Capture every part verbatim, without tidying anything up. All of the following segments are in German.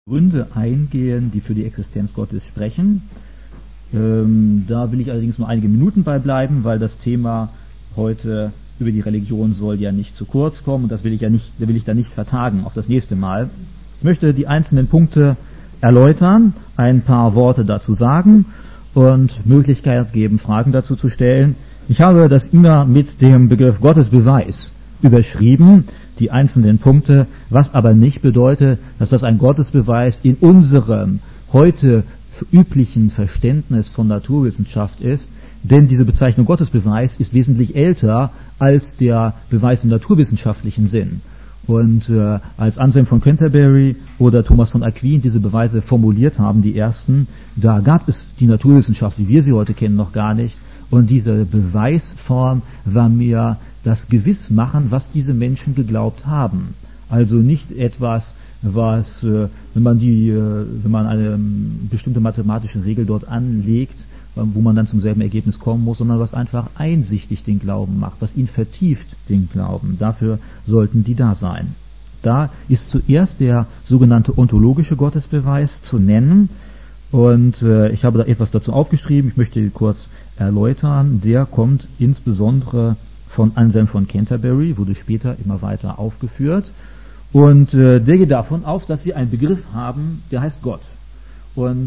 Gründe eingehen, die für die Existenz Gottes sprechen. Ähm, da will ich allerdings nur einige Minuten bei bleiben, weil das Thema heute über die Religion soll ja nicht zu kurz kommen und das will ich ja nicht, da will ich da nicht vertagen auf das nächste Mal. Ich möchte die einzelnen Punkte erläutern, ein paar Worte dazu sagen und Möglichkeit geben, Fragen dazu zu stellen. Ich habe das immer mit dem Begriff Gottesbeweis überschrieben, die einzelnen Punkte, was aber nicht bedeutet, dass das ein Gottesbeweis in unserem heute üblichen Verständnis von Naturwissenschaft ist, denn diese Bezeichnung Gottesbeweis ist wesentlich älter als der Beweis im naturwissenschaftlichen Sinn. Und äh, als Anselm von Canterbury oder Thomas von Aquin diese Beweise formuliert haben, die ersten, da gab es die Naturwissenschaft, wie wir sie heute kennen, noch gar nicht. Und diese Beweisform war mir das Gewissmachen, was diese Menschen geglaubt haben. Also nicht etwas, was, äh, wenn man die, äh, wenn man eine ähm, bestimmte mathematische Regel dort anlegt, äh, wo man dann zum selben Ergebnis kommen muss, sondern was einfach einsichtig den Glauben macht, was ihn vertieft, den Glauben. Dafür sollten die da sein. Da ist zuerst der sogenannte ontologische Gottesbeweis zu nennen. Und äh, ich habe da etwas dazu aufgeschrieben, ich möchte ihn kurz erläutern. Der kommt insbesondere von Anselm von Canterbury, wurde später immer weiter aufgeführt. Und äh, der geht davon auf, dass wir einen Begriff haben, der heißt Gott. Und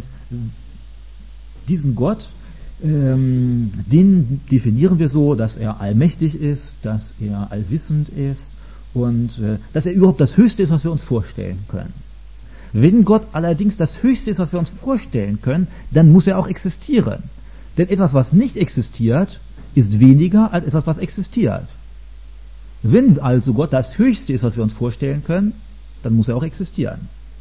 diesen Gott, ähm, den definieren wir so, dass er allmächtig ist, dass er allwissend ist und äh, dass er überhaupt das Höchste ist, was wir uns vorstellen können. Wenn Gott allerdings das Höchste ist, was wir uns vorstellen können, dann muss er auch existieren. Denn etwas, was nicht existiert, ist weniger als etwas, was existiert. Wenn also Gott das Höchste ist, was wir uns vorstellen können, dann muss er auch existieren.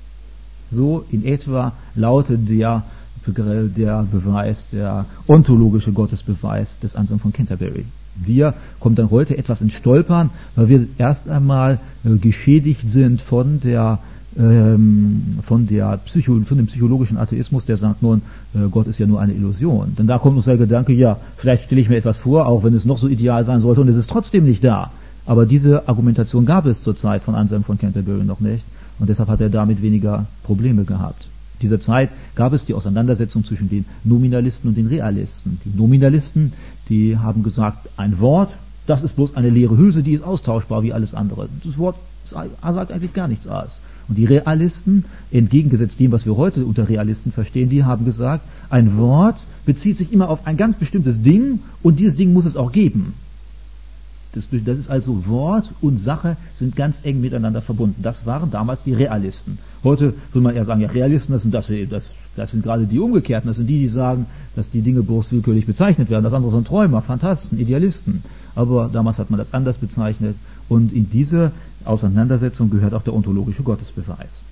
So in etwa lautet der, der Beweis, der ontologische Gottesbeweis des Anselm von Canterbury. Wir kommen dann heute etwas ins Stolpern, weil wir erst einmal äh, geschädigt sind von der ähm, von der Psycho, von dem psychologischen Atheismus, der sagt nun, äh, Gott ist ja nur eine Illusion. Denn da kommt uns der Gedanke, ja, vielleicht stelle ich mir etwas vor, auch wenn es noch so ideal sein sollte und es ist trotzdem nicht da. Aber diese Argumentation gab es zur Zeit von Anselm von Canterbury noch nicht und deshalb hat er damit weniger Probleme gehabt. In dieser Zeit gab es die Auseinandersetzung zwischen den Nominalisten und den Realisten. Die Nominalisten, die haben gesagt, ein Wort, das ist bloß eine leere Hülse, die ist austauschbar wie alles andere. Das Wort sagt eigentlich gar nichts aus. Und die Realisten, entgegengesetzt dem, was wir heute unter Realisten verstehen, die haben gesagt, ein Wort bezieht sich immer auf ein ganz bestimmtes Ding und dieses Ding muss es auch geben. Das, das ist also Wort und Sache sind ganz eng miteinander verbunden. Das waren damals die Realisten. Heute würde man eher sagen, ja, Realisten, das sind, das, das, das sind gerade die Umgekehrten. Das sind die, die sagen, dass die Dinge bloß willkürlich bezeichnet werden. Das andere sind Träumer, Phantasten, Idealisten. Aber damals hat man das anders bezeichnet. Und in diese Auseinandersetzung gehört auch der ontologische Gottesbeweis.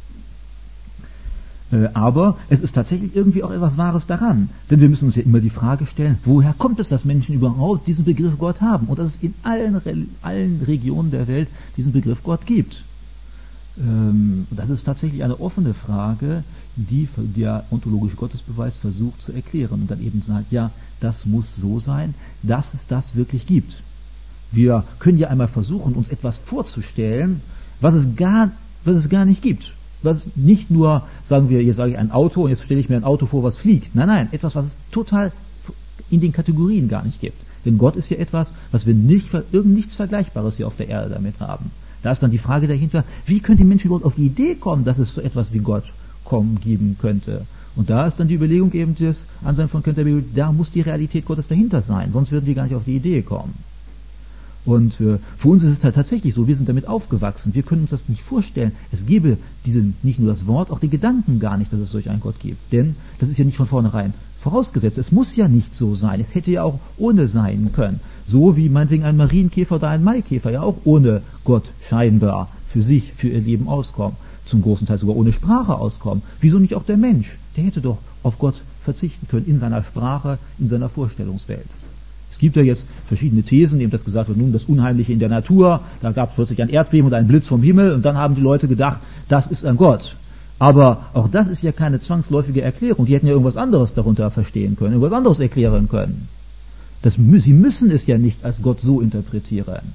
Aber es ist tatsächlich irgendwie auch etwas Wahres daran. Denn wir müssen uns ja immer die Frage stellen, woher kommt es, dass Menschen überhaupt diesen Begriff Gott haben? Und dass es in allen, allen Regionen der Welt diesen Begriff Gott gibt. Das ist tatsächlich eine offene Frage, die der ontologische Gottesbeweis versucht zu erklären. Und dann eben sagt, ja, das muss so sein, dass es das wirklich gibt. Wir können ja einmal versuchen, uns etwas vorzustellen, was es gar, was es gar nicht gibt. Was nicht nur, sagen wir, jetzt sage ich ein Auto und jetzt stelle ich mir ein Auto vor, was fliegt. Nein, nein, etwas, was es total in den Kategorien gar nicht gibt. Denn Gott ist ja etwas, was wir nicht, irgend nichts Vergleichbares hier auf der Erde damit haben. Da ist dann die Frage dahinter, wie können die Menschen überhaupt auf die Idee kommen, dass es so etwas wie Gott kommen, geben könnte? Und da ist dann die Überlegung eben des Anselm von Canterbury, da muss die Realität Gottes dahinter sein, sonst würden wir gar nicht auf die Idee kommen. Und äh, für uns ist es halt tatsächlich so, wir sind damit aufgewachsen, wir können uns das nicht vorstellen. Es gäbe diese, nicht nur das Wort, auch die Gedanken gar nicht, dass es solch einen Gott gibt. Denn das ist ja nicht von vornherein vorausgesetzt. Es muss ja nicht so sein. Es hätte ja auch ohne sein können. So wie meinetwegen ein Marienkäfer oder ein Maikäfer ja auch ohne Gott scheinbar für sich, für ihr Leben auskommen. Zum großen Teil sogar ohne Sprache auskommen. Wieso nicht auch der Mensch? Der hätte doch auf Gott verzichten können in seiner Sprache, in seiner Vorstellungswelt. Es gibt ja jetzt verschiedene Thesen, eben das gesagt wird, nun das Unheimliche in der Natur, da gab es plötzlich ein Erdbeben und einen Blitz vom Himmel und dann haben die Leute gedacht, das ist ein Gott. Aber auch das ist ja keine zwangsläufige Erklärung. Die hätten ja irgendwas anderes darunter verstehen können, irgendwas anderes erklären können. Das, sie müssen es ja nicht als Gott so interpretieren.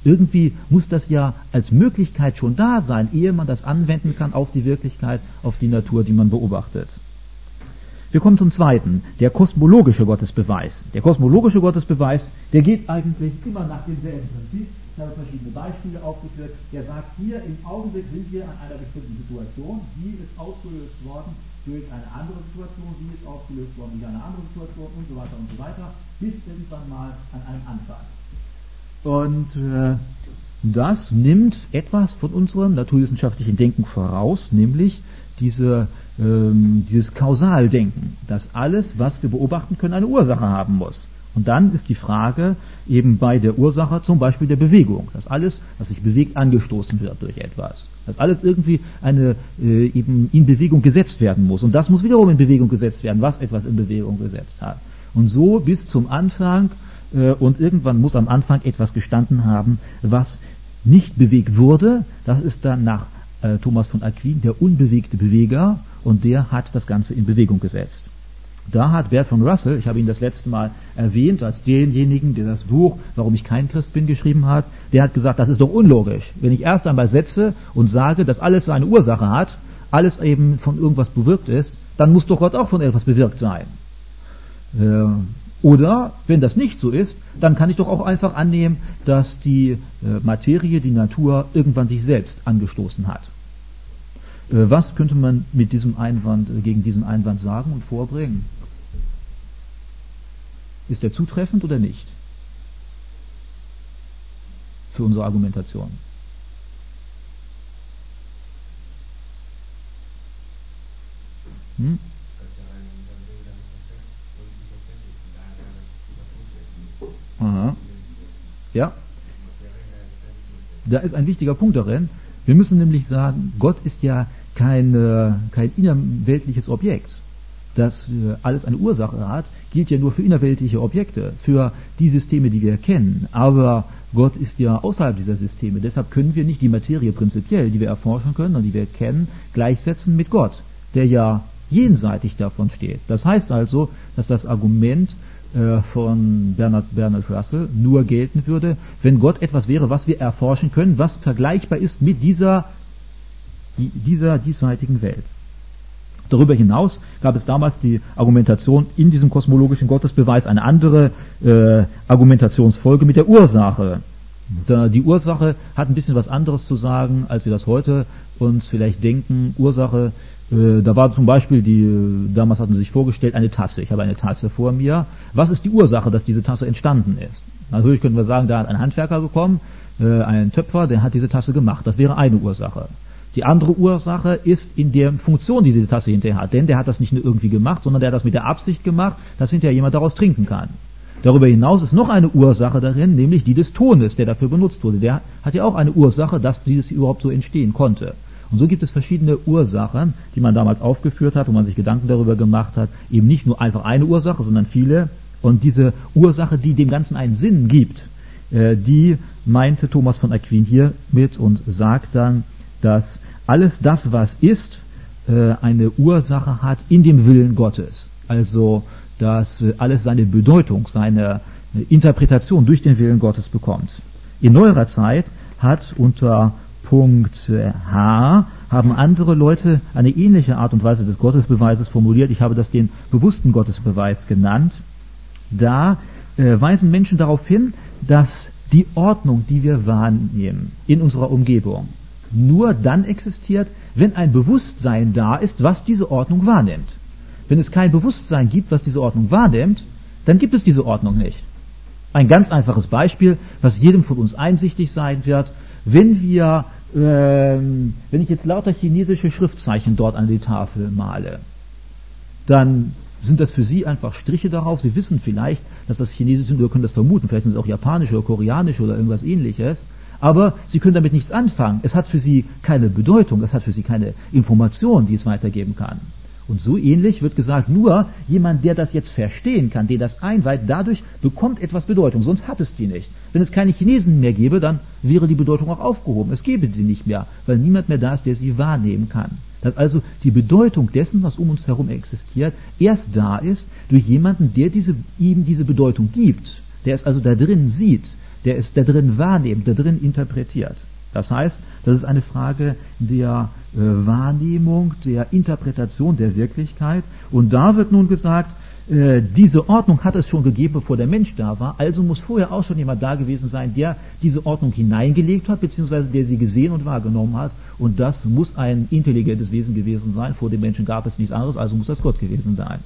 Irgendwie muss das ja als Möglichkeit schon da sein, ehe man das anwenden kann auf die Wirklichkeit, auf die Natur, die man beobachtet. Wir kommen zum zweiten, der kosmologische Gottesbeweis. Der kosmologische Gottesbeweis, der geht eigentlich immer nach demselben Prinzip. Ich habe verschiedene Beispiele aufgeführt. Der sagt, hier im Augenblick sind wir an einer bestimmten Situation, die ist ausgelöst worden durch eine andere Situation, die ist ausgelöst worden durch eine andere Situation und so weiter und so weiter, bis irgendwann mal an einem Anfang. Und äh, das nimmt etwas von unserem naturwissenschaftlichen Denken voraus, nämlich diese, ähm, dieses Kausaldenken, dass alles, was wir beobachten können, eine Ursache haben muss. Und dann ist die Frage eben bei der Ursache zum Beispiel der Bewegung, dass alles, was sich bewegt, angestoßen wird durch etwas. Dass alles irgendwie eine äh, eben in Bewegung gesetzt werden muss. Und das muss wiederum in Bewegung gesetzt werden, was etwas in Bewegung gesetzt hat. Und so bis zum Anfang, äh, und irgendwann muss am Anfang etwas gestanden haben, was nicht bewegt wurde. Das ist dann nach äh, Thomas von Aquin der unbewegte Beweger, und der hat das Ganze in Bewegung gesetzt. Da hat Bertrand Russell, ich habe ihn das letzte Mal erwähnt, als denjenigen, der das Buch Warum ich kein Christ bin geschrieben hat, der hat gesagt, das ist doch unlogisch. Wenn ich erst einmal setze und sage, dass alles seine Ursache hat, alles eben von irgendwas bewirkt ist, dann muss doch Gott auch von etwas bewirkt sein. Äh, oder, wenn das nicht so ist, dann kann ich doch auch einfach annehmen, dass die äh, Materie, die Natur, irgendwann sich selbst angestoßen hat. Äh, was könnte man mit diesem Einwand, äh, gegen diesen Einwand sagen und vorbringen? Ist der zutreffend oder nicht? Für unsere Argumentation. Hm? Aha. Ja. Da ist ein wichtiger Punkt darin. Wir müssen nämlich sagen, Gott ist ja kein, äh, kein innerweltliches Objekt. Dass äh, alles eine Ursache hat, gilt ja nur für innerweltliche Objekte, für die Systeme, die wir kennen. Aber Gott ist ja außerhalb dieser Systeme. Deshalb können wir nicht die Materie prinzipiell, die wir erforschen können und die wir kennen, gleichsetzen mit Gott, der ja jenseitig davon steht. Das heißt also, dass das Argument äh, von Bernard, Bernard Russell nur gelten würde, wenn Gott etwas wäre, was wir erforschen können, was vergleichbar ist mit dieser, dieser diesseitigen Welt. Darüber hinaus gab es damals die Argumentation in diesem kosmologischen Gottesbeweis eine andere äh, Argumentationsfolge mit der Ursache. Da, die Ursache hat ein bisschen was anderes zu sagen, als wir das heute uns vielleicht denken. Ursache, äh, da war zum Beispiel die, damals hatten sie sich vorgestellt, eine Tasse. Ich habe eine Tasse vor mir. Was ist die Ursache, dass diese Tasse entstanden ist? Natürlich könnten wir sagen, da hat ein Handwerker gekommen, äh, ein Töpfer, der hat diese Tasse gemacht. Das wäre eine Ursache. Die andere Ursache ist in der Funktion, die diese Tasse hinterher hat. Denn der hat das nicht nur irgendwie gemacht, sondern der hat das mit der Absicht gemacht, dass hinterher jemand daraus trinken kann. Darüber hinaus ist noch eine Ursache darin, nämlich die des Tones, der dafür benutzt wurde. Der hat ja auch eine Ursache, dass dieses überhaupt so entstehen konnte. Und so gibt es verschiedene Ursachen, die man damals aufgeführt hat, wo man sich Gedanken darüber gemacht hat. Eben nicht nur einfach eine Ursache, sondern viele. Und diese Ursache, die dem Ganzen einen Sinn gibt, die meinte Thomas von Aquin hier mit und sagt dann, dass alles das, was ist, eine Ursache hat in dem Willen Gottes. Also, dass alles seine Bedeutung, seine Interpretation durch den Willen Gottes bekommt. In neuerer Zeit hat unter Punkt H haben andere Leute eine ähnliche Art und Weise des Gottesbeweises formuliert. Ich habe das den bewussten Gottesbeweis genannt. Da äh, weisen Menschen darauf hin, dass die Ordnung, die wir wahrnehmen in unserer Umgebung, nur dann existiert, wenn ein Bewusstsein da ist, was diese Ordnung wahrnimmt. Wenn es kein Bewusstsein gibt, was diese Ordnung wahrnimmt, dann gibt es diese Ordnung nicht. Ein ganz einfaches Beispiel, was jedem von uns einsichtig sein wird, wenn wir, ähm, wenn ich jetzt lauter chinesische Schriftzeichen dort an die Tafel male, dann sind das für Sie einfach Striche darauf. Sie wissen vielleicht, dass das Chinesisch sind, oder können das vermuten, vielleicht sind es auch japanische oder koreanische oder irgendwas ähnliches. Aber Sie können damit nichts anfangen. Es hat für Sie keine Bedeutung, es hat für Sie keine Information, die es weitergeben kann. Und so ähnlich wird gesagt, nur jemand, der das jetzt verstehen kann, der das einweiht, dadurch bekommt etwas Bedeutung, sonst hat es die nicht. Wenn es keine Chinesen mehr gäbe, dann wäre die Bedeutung auch aufgehoben. Es gäbe sie nicht mehr, weil niemand mehr da ist, der sie wahrnehmen kann. Dass also die Bedeutung dessen, was um uns herum existiert, erst da ist durch jemanden, der diese, ihm diese Bedeutung gibt, der es also da drin sieht, der es da drin wahrnimmt, da drin interpretiert. Das heißt, das ist eine Frage der äh, Wahrnehmung, der Interpretation der Wirklichkeit. Und da wird nun gesagt, äh, diese Ordnung hat es schon gegeben, bevor der Mensch da war. Also muss vorher auch schon jemand da gewesen sein, der diese Ordnung hineingelegt hat, beziehungsweise der sie gesehen und wahrgenommen hat. Und das muss ein intelligentes Wesen gewesen sein. Vor dem Menschen gab es nichts anderes, also muss das Gott gewesen sein.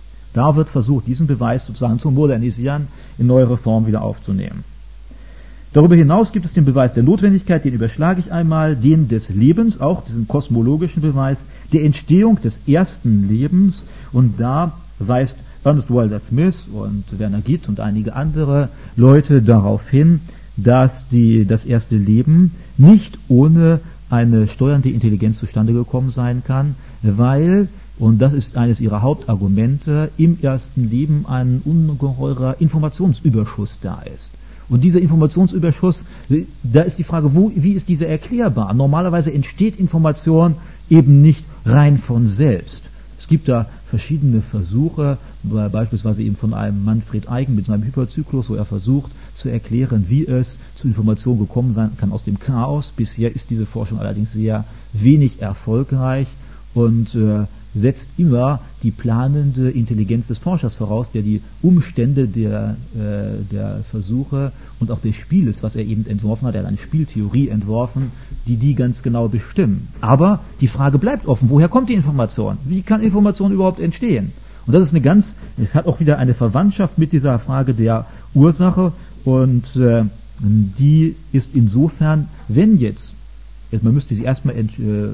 Da wird versucht, diesen Beweis sozusagen zu modernisieren, in neuere Form wieder aufzunehmen. Darüber hinaus gibt es den Beweis der Notwendigkeit, den überschlage ich einmal, den des Lebens, auch diesen kosmologischen Beweis, der Entstehung des ersten Lebens. Und da weist Ernest Wilder Smith und Werner Gitt und einige andere Leute darauf hin, dass die, das erste Leben nicht ohne eine steuernde Intelligenz zustande gekommen sein kann, weil, und das ist eines ihrer Hauptargumente, im ersten Leben ein ungeheurer Informationsüberschuss da ist. Und dieser Informationsüberschuss, da ist die Frage, wo, wie ist dieser erklärbar? Normalerweise entsteht Information eben nicht rein von selbst. Es gibt da verschiedene Versuche, beispielsweise eben von einem Manfred Eigen mit seinem Hyperzyklus, wo er versucht zu erklären, wie es zu Information gekommen sein kann aus dem Chaos. Bisher ist diese Forschung allerdings sehr wenig erfolgreich und äh, setzt immer die planende Intelligenz des Forschers voraus, der die Umstände der, äh, der Versuche und auch des Spieles, was er eben entworfen hat, er hat eine Spieltheorie entworfen, die die ganz genau bestimmen. Aber die Frage bleibt offen, woher kommt die Information? Wie kann Information überhaupt entstehen? Und das ist eine ganz, es hat auch wieder eine Verwandtschaft mit dieser Frage der Ursache und äh, die ist insofern, wenn jetzt, man müsste sie erstmal, äh,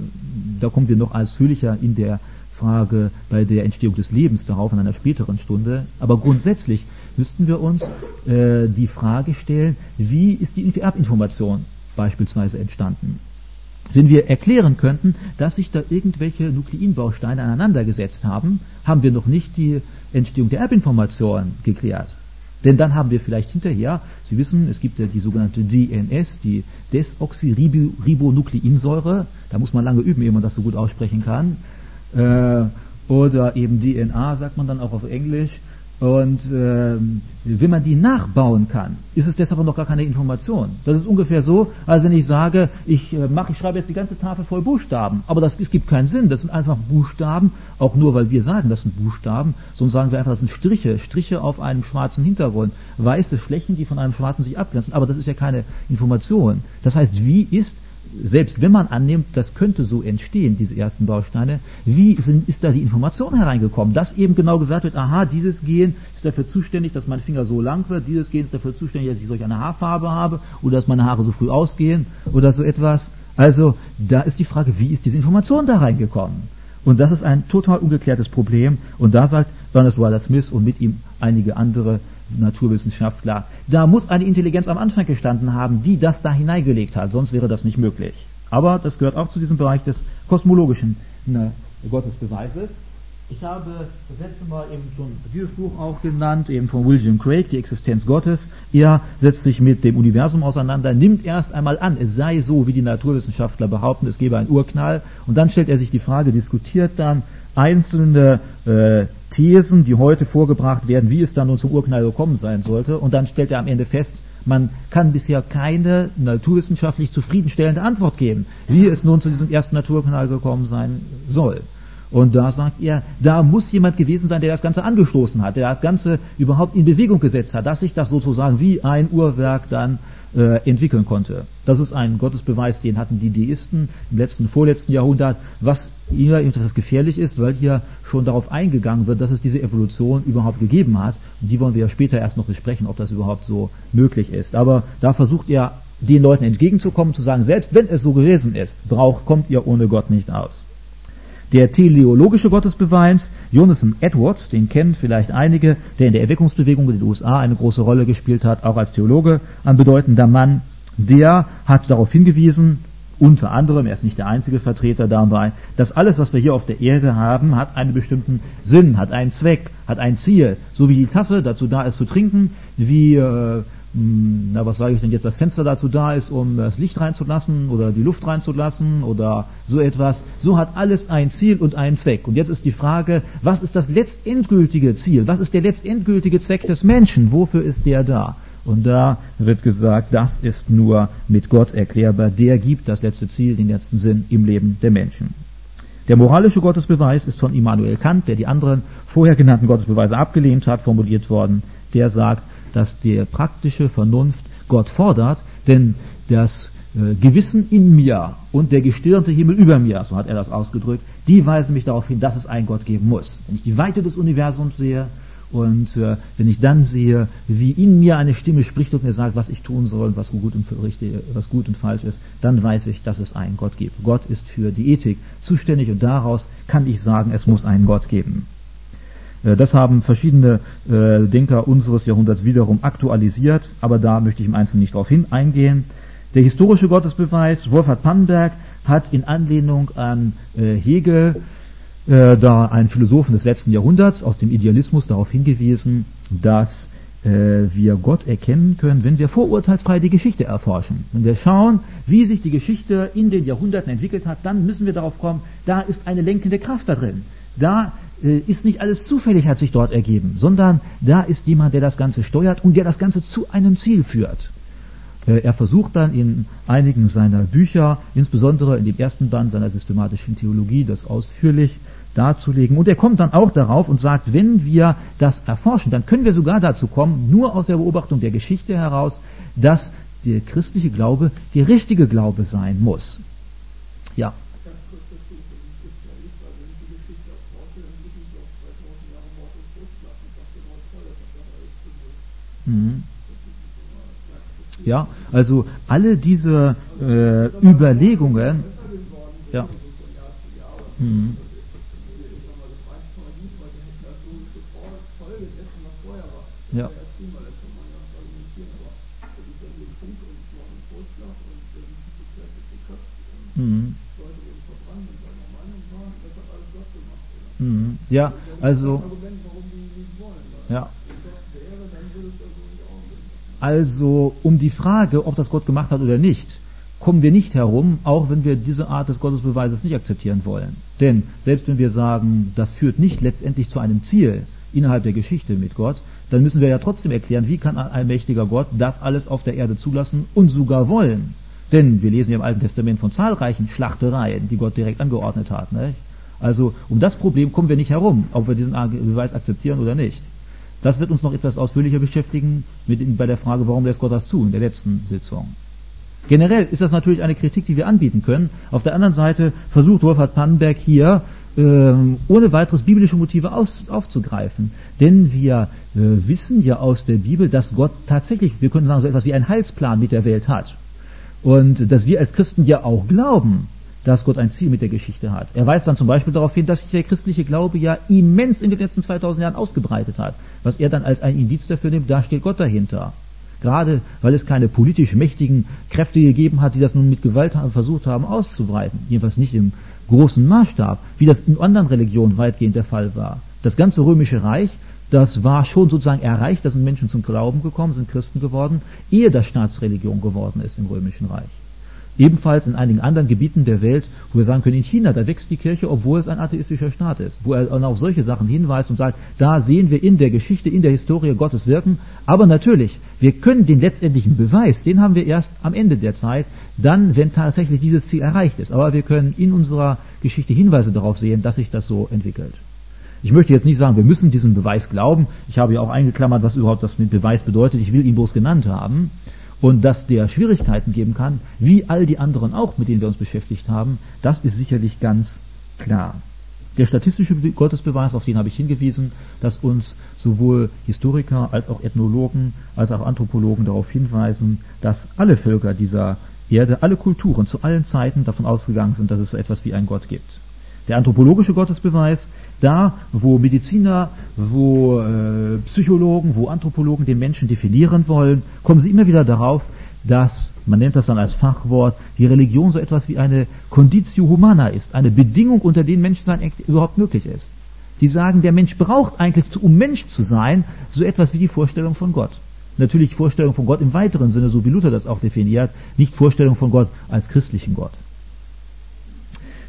da kommen wir noch ausführlicher in der Frage bei der Entstehung des Lebens darauf in einer späteren Stunde, aber grundsätzlich müssten wir uns äh, die Frage stellen, wie ist die Erbinformation beispielsweise entstanden? Wenn wir erklären könnten, dass sich da irgendwelche Nukleinbausteine aneinandergesetzt haben, haben wir noch nicht die Entstehung der Erbinformation geklärt. Denn dann haben wir vielleicht hinterher, Sie wissen, es gibt ja die sogenannte D N S, die Desoxyribonukleinsäure, da muss man lange üben, ehe man das so gut aussprechen kann, äh, oder eben D N A, sagt man dann auch auf Englisch. Und äh, wenn man die nachbauen kann, ist es deshalb noch gar keine Information. Das ist ungefähr so, als wenn ich sage, ich äh, mache, ich schreibe jetzt die ganze Tafel voll Buchstaben, aber das, es gibt keinen Sinn. Das sind einfach Buchstaben, auch nur weil wir sagen, das sind Buchstaben, sondern sagen wir einfach, das sind Striche, Striche auf einem schwarzen Hintergrund, weiße Flächen, die von einem schwarzen sich abgrenzen. Aber das ist ja keine Information. Das heißt, wie ist, selbst wenn man annimmt, das könnte so entstehen, diese ersten Bausteine, wie sind, ist da die Information hereingekommen? Dass eben genau gesagt wird, aha, dieses Gen ist dafür zuständig, dass mein Finger so lang wird, dieses Gen ist dafür zuständig, dass ich solch eine Haarfarbe habe oder dass meine Haare so früh ausgehen oder so etwas. Also, da ist die Frage, wie ist diese Information da reingekommen? Und das ist ein total ungeklärtes Problem und da sagt Ernest Wilder Smith und mit ihm einige andere Naturwissenschaftler, da muss eine Intelligenz am Anfang gestanden haben, die das da hineingelegt hat, sonst wäre das nicht möglich. Aber das gehört auch zu diesem Bereich des kosmologischen ne, Gottesbeweises. Ich habe das letzte Mal eben schon dieses Buch auch genannt, eben von William Craig, die Existenz Gottes. Er setzt sich mit dem Universum auseinander, nimmt erst einmal an, es sei so, wie die Naturwissenschaftler behaupten, es gebe einen Urknall, und dann stellt er sich die Frage, diskutiert dann einzelne äh, Thesen, die heute vorgebracht werden, wie es dann nun zum Urknall gekommen sein sollte, und dann stellt er am Ende fest, man kann bisher keine naturwissenschaftlich zufriedenstellende Antwort geben, wie es nun zu diesem ersten Naturknall gekommen sein soll. Und da sagt er, da muss jemand gewesen sein, der das Ganze angestoßen hat, der das Ganze überhaupt in Bewegung gesetzt hat, dass sich das sozusagen wie ein Uhrwerk dann äh, entwickeln konnte. Das ist ein Gottesbeweis, den hatten die Deisten im letzten, vorletzten Jahrhundert, was hier etwas gefährlich ist, weil hier schon darauf eingegangen wird, dass es diese Evolution überhaupt gegeben hat. Und die wollen wir ja später erst noch besprechen, ob das überhaupt so möglich ist. Aber da versucht er, den Leuten entgegenzukommen, zu sagen, selbst wenn es so gewesen ist, braucht, kommt ihr ohne Gott nicht aus. Der teleologische Gottesbeweis, Jonathan Edwards, den kennen vielleicht einige, der in der Erweckungsbewegung in den U S A eine große Rolle gespielt hat, auch als Theologe, ein bedeutender Mann, der hat darauf hingewiesen, unter anderem, er ist nicht der einzige Vertreter dabei, dass alles, was wir hier auf der Erde haben, hat einen bestimmten Sinn, hat einen Zweck, hat ein Ziel. So wie die Tasse dazu da ist zu trinken, wie, äh, na was sage ich denn jetzt, das Fenster dazu da ist, um das Licht reinzulassen oder die Luft reinzulassen oder so etwas. So hat alles ein Ziel und einen Zweck. Und jetzt ist die Frage, was ist das letztendgültige Ziel? Was ist der letztendgültige Zweck des Menschen? Wofür ist der da? Und da wird gesagt, das ist nur mit Gott erklärbar. Der gibt das letzte Ziel, den letzten Sinn im Leben der Menschen. Der moralische Gottesbeweis ist von Immanuel Kant, der die anderen vorher genannten Gottesbeweise abgelehnt hat, formuliert worden. Der sagt, dass die praktische Vernunft Gott fordert, denn das äh, Gewissen in mir und der gestirnte Himmel über mir, so hat er das ausgedrückt, die weisen mich darauf hin, dass es einen Gott geben muss. Wenn ich die Weite des Universums sehe und äh, wenn ich dann sehe, wie in mir eine Stimme spricht und mir sagt, was ich tun soll und was gut und, richtig, was gut und falsch ist, dann weiß ich, dass es einen Gott gibt. Gott ist für die Ethik zuständig und daraus kann ich sagen, es muss einen Gott geben. Das haben verschiedene äh, Denker unseres Jahrhunderts wiederum aktualisiert, aber da möchte ich im Einzelnen nicht darauf hin eingehen. Der historische Gottesbeweis, Wolfhard Pannenberg, hat in Anlehnung an äh, Hegel, äh, da ein Philosophen des letzten Jahrhunderts aus dem Idealismus, darauf hingewiesen, dass äh, wir Gott erkennen können, wenn wir vorurteilsfrei die Geschichte erforschen. Wenn wir schauen, wie sich die Geschichte in den Jahrhunderten entwickelt hat, dann müssen wir darauf kommen, da ist eine lenkende Kraft da drin. Da äh, ist nicht alles zufällig, hat sich dort ergeben, sondern da ist jemand, der das Ganze steuert und der das Ganze zu einem Ziel führt. Äh, er versucht dann in einigen seiner Bücher, insbesondere in dem ersten Band seiner systematischen Theologie, das ausführlich darzulegen. Und er kommt dann auch darauf und sagt, wenn wir das erforschen, dann können wir sogar dazu kommen, nur aus der Beobachtung der Geschichte heraus, dass der christliche Glaube der richtige Glaube sein muss. Ja. Mhm. Ja, also alle diese äh, Überlegungen, ja. Mhm. Ja. Mhm. Mhm. Ja, also ja. Also um die Frage, ob das Gott gemacht hat oder nicht, kommen wir nicht herum, auch wenn wir diese Art des Gottesbeweises nicht akzeptieren wollen. Denn selbst wenn wir sagen, das führt nicht letztendlich zu einem Ziel innerhalb der Geschichte mit Gott, dann müssen wir ja trotzdem erklären, wie kann ein allmächtiger Gott das alles auf der Erde zulassen und sogar wollen. Denn wir lesen ja im Alten Testament von zahlreichen Schlachtereien, die Gott direkt angeordnet hat. Nicht? Also um das Problem kommen wir nicht herum, ob wir diesen Beweis akzeptieren oder nicht. Das wird uns noch etwas ausführlicher beschäftigen mit, bei der Frage, warum lässt Gott das zu in der letzten Sitzung. Generell ist das natürlich eine Kritik, die wir anbieten können. Auf der anderen Seite versucht Wolfhard Pannenberg hier ähm, ohne weiteres biblische Motive aus, aufzugreifen. Denn wir äh, wissen ja aus der Bibel, dass Gott tatsächlich, wir können sagen, so etwas wie einen Heilsplan mit der Welt hat. Und dass wir als Christen ja auch glauben, dass Gott ein Ziel mit der Geschichte hat. Er weist dann zum Beispiel darauf hin, dass sich der christliche Glaube ja immens in den letzten zweitausend Jahren ausgebreitet hat. Was er dann als ein Indiz dafür nimmt, da steht Gott dahinter. Gerade weil es keine politisch mächtigen Kräfte gegeben hat, die das nun mit Gewalt versucht haben auszubreiten. Jedenfalls nicht im großen Maßstab, wie das in anderen Religionen weitgehend der Fall war. Das ganze Römische Reich, das war schon sozusagen erreicht, da sind Menschen zum Glauben gekommen, sind Christen geworden, ehe das Staatsreligion geworden ist im Römischen Reich. Ebenfalls in einigen anderen Gebieten der Welt, wo wir sagen können, in China, da wächst die Kirche, obwohl es ein atheistischer Staat ist, wo er auf solche Sachen hinweist und sagt, da sehen wir in der Geschichte, in der Historie Gottes Wirken, aber natürlich, wir können den letztendlichen Beweis, den haben wir erst am Ende der Zeit, dann, wenn tatsächlich dieses Ziel erreicht ist, aber wir können in unserer Geschichte Hinweise darauf sehen, dass sich das so entwickelt. Ich möchte jetzt nicht sagen, wir müssen diesem Beweis glauben, ich habe ja auch eingeklammert, was überhaupt das mit Beweis bedeutet, ich will ihn bloß genannt haben. Und dass der Schwierigkeiten geben kann, wie all die anderen auch, mit denen wir uns beschäftigt haben, das ist sicherlich ganz klar. Der statistische Gottesbeweis, auf den habe ich hingewiesen, dass uns sowohl Historiker als auch Ethnologen als auch Anthropologen darauf hinweisen, dass alle Völker dieser Erde, alle Kulturen zu allen Zeiten davon ausgegangen sind, dass es so etwas wie einen Gott gibt. Der anthropologische Gottesbeweis, da wo Mediziner, wo äh, Psychologen, wo Anthropologen den Menschen definieren wollen, kommen sie immer wieder darauf, dass, man nennt das dann als Fachwort, die Religion so etwas wie eine Conditio Humana ist, eine Bedingung, unter denen Menschsein überhaupt möglich ist. Die sagen, der Mensch braucht eigentlich, um Mensch zu sein, so etwas wie die Vorstellung von Gott. Natürlich Vorstellung von Gott im weiteren Sinne, so wie Luther das auch definiert, nicht Vorstellung von Gott als christlichen Gott.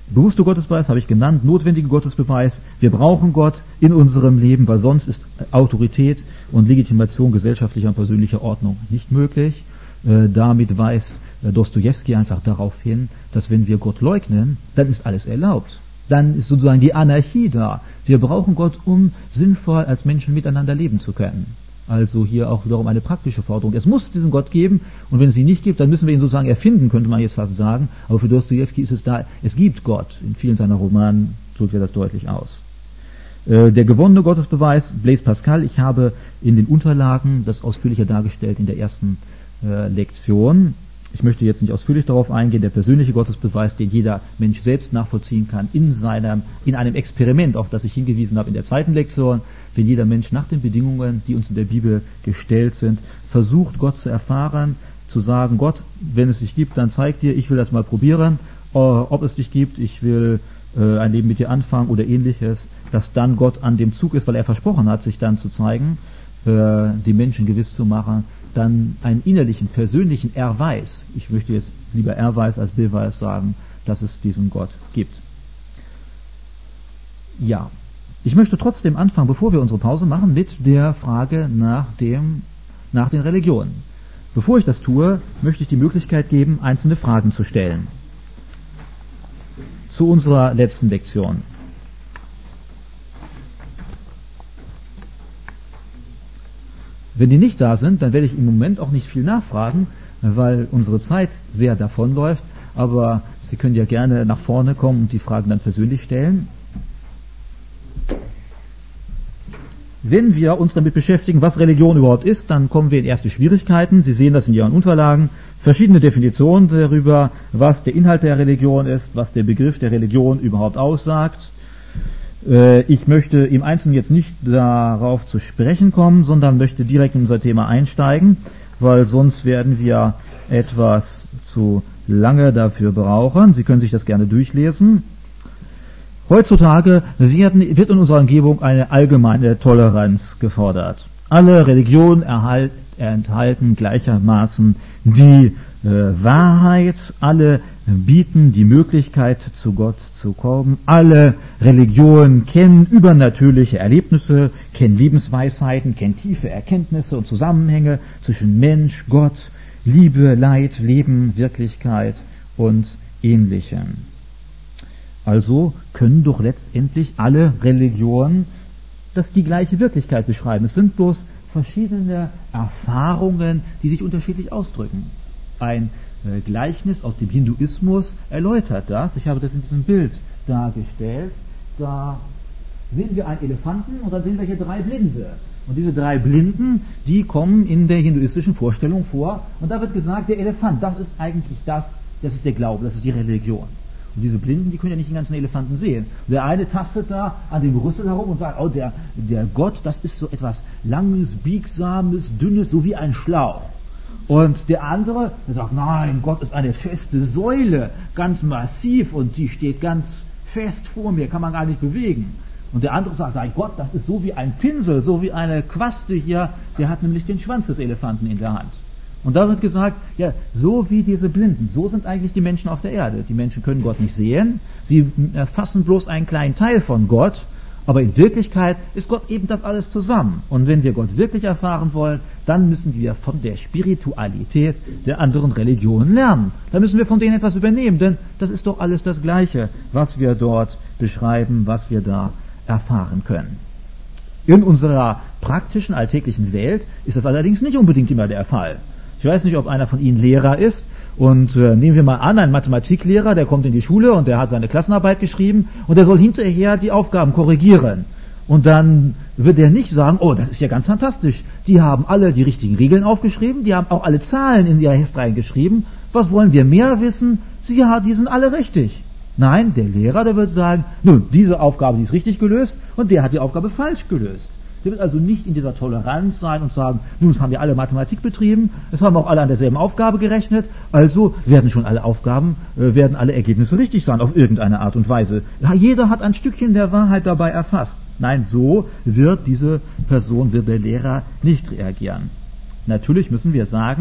Bewusster Gottesbeweis habe ich genannt, notwendiger Gottesbeweis. Wir brauchen Gott in unserem Leben, weil sonst ist Autorität und Legitimation gesellschaftlicher und persönlicher Ordnung nicht möglich. Äh, damit weist äh, Dostojewski einfach darauf hin, dass wenn wir Gott leugnen, dann ist alles erlaubt. Dann ist sozusagen die Anarchie da. Wir brauchen Gott, um sinnvoll als Menschen miteinander leben zu können. Also hier auch wiederum eine praktische Forderung. Es muss diesen Gott geben, und wenn es ihn nicht gibt, dann müssen wir ihn sozusagen erfinden, könnte man jetzt fast sagen. Aber für Dostojewski ist es da, es gibt Gott. In vielen seiner Romanen drückt er das deutlich aus. Äh, der gewonnene Gottesbeweis, Blaise Pascal, ich habe in den Unterlagen das ausführlicher dargestellt in der ersten äh, Lektion. Ich möchte jetzt nicht ausführlich darauf eingehen, der persönliche Gottesbeweis, den jeder Mensch selbst nachvollziehen kann, in seinem, in einem Experiment, auf das ich hingewiesen habe in der zweiten Lektion, wenn jeder Mensch nach den Bedingungen, die uns in der Bibel gestellt sind, versucht, Gott zu erfahren, zu sagen, Gott, wenn es dich gibt, dann zeig dir, ich will das mal probieren, ob es dich gibt, ich will äh, ein Leben mit dir anfangen oder ähnliches, dass dann Gott an dem Zug ist, weil er versprochen hat, sich dann zu zeigen, äh, die Menschen gewiss zu machen, dann einen innerlichen, persönlichen Erweis, ich möchte jetzt lieber Erweis als Beweis sagen, dass es diesen Gott gibt. Ja, ich möchte trotzdem anfangen, bevor wir unsere Pause machen, mit der Frage nach dem, nach den Religionen. Bevor ich das tue, möchte ich die Möglichkeit geben, einzelne Fragen zu stellen. Zu unserer letzten Lektion. Wenn die nicht da sind, dann werde ich im Moment auch nicht viel nachfragen, weil unsere Zeit sehr davonläuft, aber Sie können ja gerne nach vorne kommen und die Fragen dann persönlich stellen. Wenn wir uns damit beschäftigen, was Religion überhaupt ist, dann kommen wir in erste Schwierigkeiten. Sie sehen das in Ihren Unterlagen. Verschiedene Definitionen darüber, was der Inhalt der Religion ist, was der Begriff der Religion überhaupt aussagt. Ich möchte im Einzelnen jetzt nicht darauf zu sprechen kommen, sondern möchte direkt in unser Thema einsteigen, weil sonst werden wir etwas zu lange dafür brauchen. Sie können sich das gerne durchlesen. Heutzutage werden, wird in unserer Umgebung eine allgemeine Toleranz gefordert. Alle Religionen erhalt, enthalten gleichermaßen die äh, Wahrheit, alle bieten die Möglichkeit, zu Gott zu kommen. Alle Religionen kennen übernatürliche Erlebnisse, kennen Lebensweisheiten, kennen tiefe Erkenntnisse und Zusammenhänge zwischen Mensch, Gott, Liebe, Leid, Leben, Wirklichkeit und Ähnlichem. Also können doch letztendlich alle Religionen das die gleiche Wirklichkeit beschreiben. Es sind bloß verschiedene Erfahrungen, die sich unterschiedlich ausdrücken. Ein äh, Gleichnis aus dem Hinduismus erläutert das. Ich habe das in diesem Bild dargestellt. Da sehen wir einen Elefanten und dann sehen wir hier drei Blinde. Und diese drei Blinden, die kommen in der hinduistischen Vorstellung vor. Und da wird gesagt, der Elefant, das ist eigentlich das, das ist der Glaube, das ist die Religion. Und diese Blinden, die können ja nicht den ganzen Elefanten sehen. Der eine tastet da an dem Rüssel herum und sagt, oh, der, der Gott, das ist so etwas Langes, Biegsames, Dünnes, so wie ein Schlauch. Und der andere, der sagt, nein, Gott ist eine feste Säule, ganz massiv und die steht ganz fest vor mir, kann man gar nicht bewegen. Und der andere sagt, nein, Gott, das ist so wie ein Pinsel, so wie eine Quaste hier, der hat nämlich den Schwanz des Elefanten in der Hand. Und da wird gesagt, ja, so wie diese Blinden, so sind eigentlich die Menschen auf der Erde. Die Menschen können Gott nicht sehen, sie erfassen bloß einen kleinen Teil von Gott, aber in Wirklichkeit ist Gott eben das alles zusammen. Und wenn wir Gott wirklich erfahren wollen, dann müssen wir von der Spiritualität der anderen Religionen lernen. Da müssen wir von denen etwas übernehmen, denn das ist doch alles das Gleiche, was wir dort beschreiben, was wir da erfahren können. In unserer praktischen, alltäglichen Welt ist das allerdings nicht unbedingt immer der Fall. Ich weiß nicht, ob einer von Ihnen Lehrer ist. Und äh, nehmen wir mal an, ein Mathematiklehrer, der kommt in die Schule und der hat seine Klassenarbeit geschrieben und der soll hinterher die Aufgaben korrigieren. Und dann wird er nicht sagen, oh, das ist ja ganz fantastisch. Die haben alle die richtigen Regeln aufgeschrieben, die haben auch alle Zahlen in ihr Heft reingeschrieben. Was wollen wir mehr wissen? Sie, ja, die sind alle richtig. Nein, der Lehrer, der wird sagen, nun, diese Aufgabe, die ist richtig gelöst und der hat die Aufgabe falsch gelöst. Der wird also nicht in dieser Toleranz sein und sagen, nun, es haben wir alle Mathematik betrieben, es haben auch alle an derselben Aufgabe gerechnet, also werden schon alle Aufgaben, äh, werden alle Ergebnisse richtig sein, auf irgendeine Art und Weise. Ja, jeder hat ein Stückchen der Wahrheit dabei erfasst. Nein, so wird diese Person, wird der Lehrer nicht reagieren. Natürlich müssen wir sagen,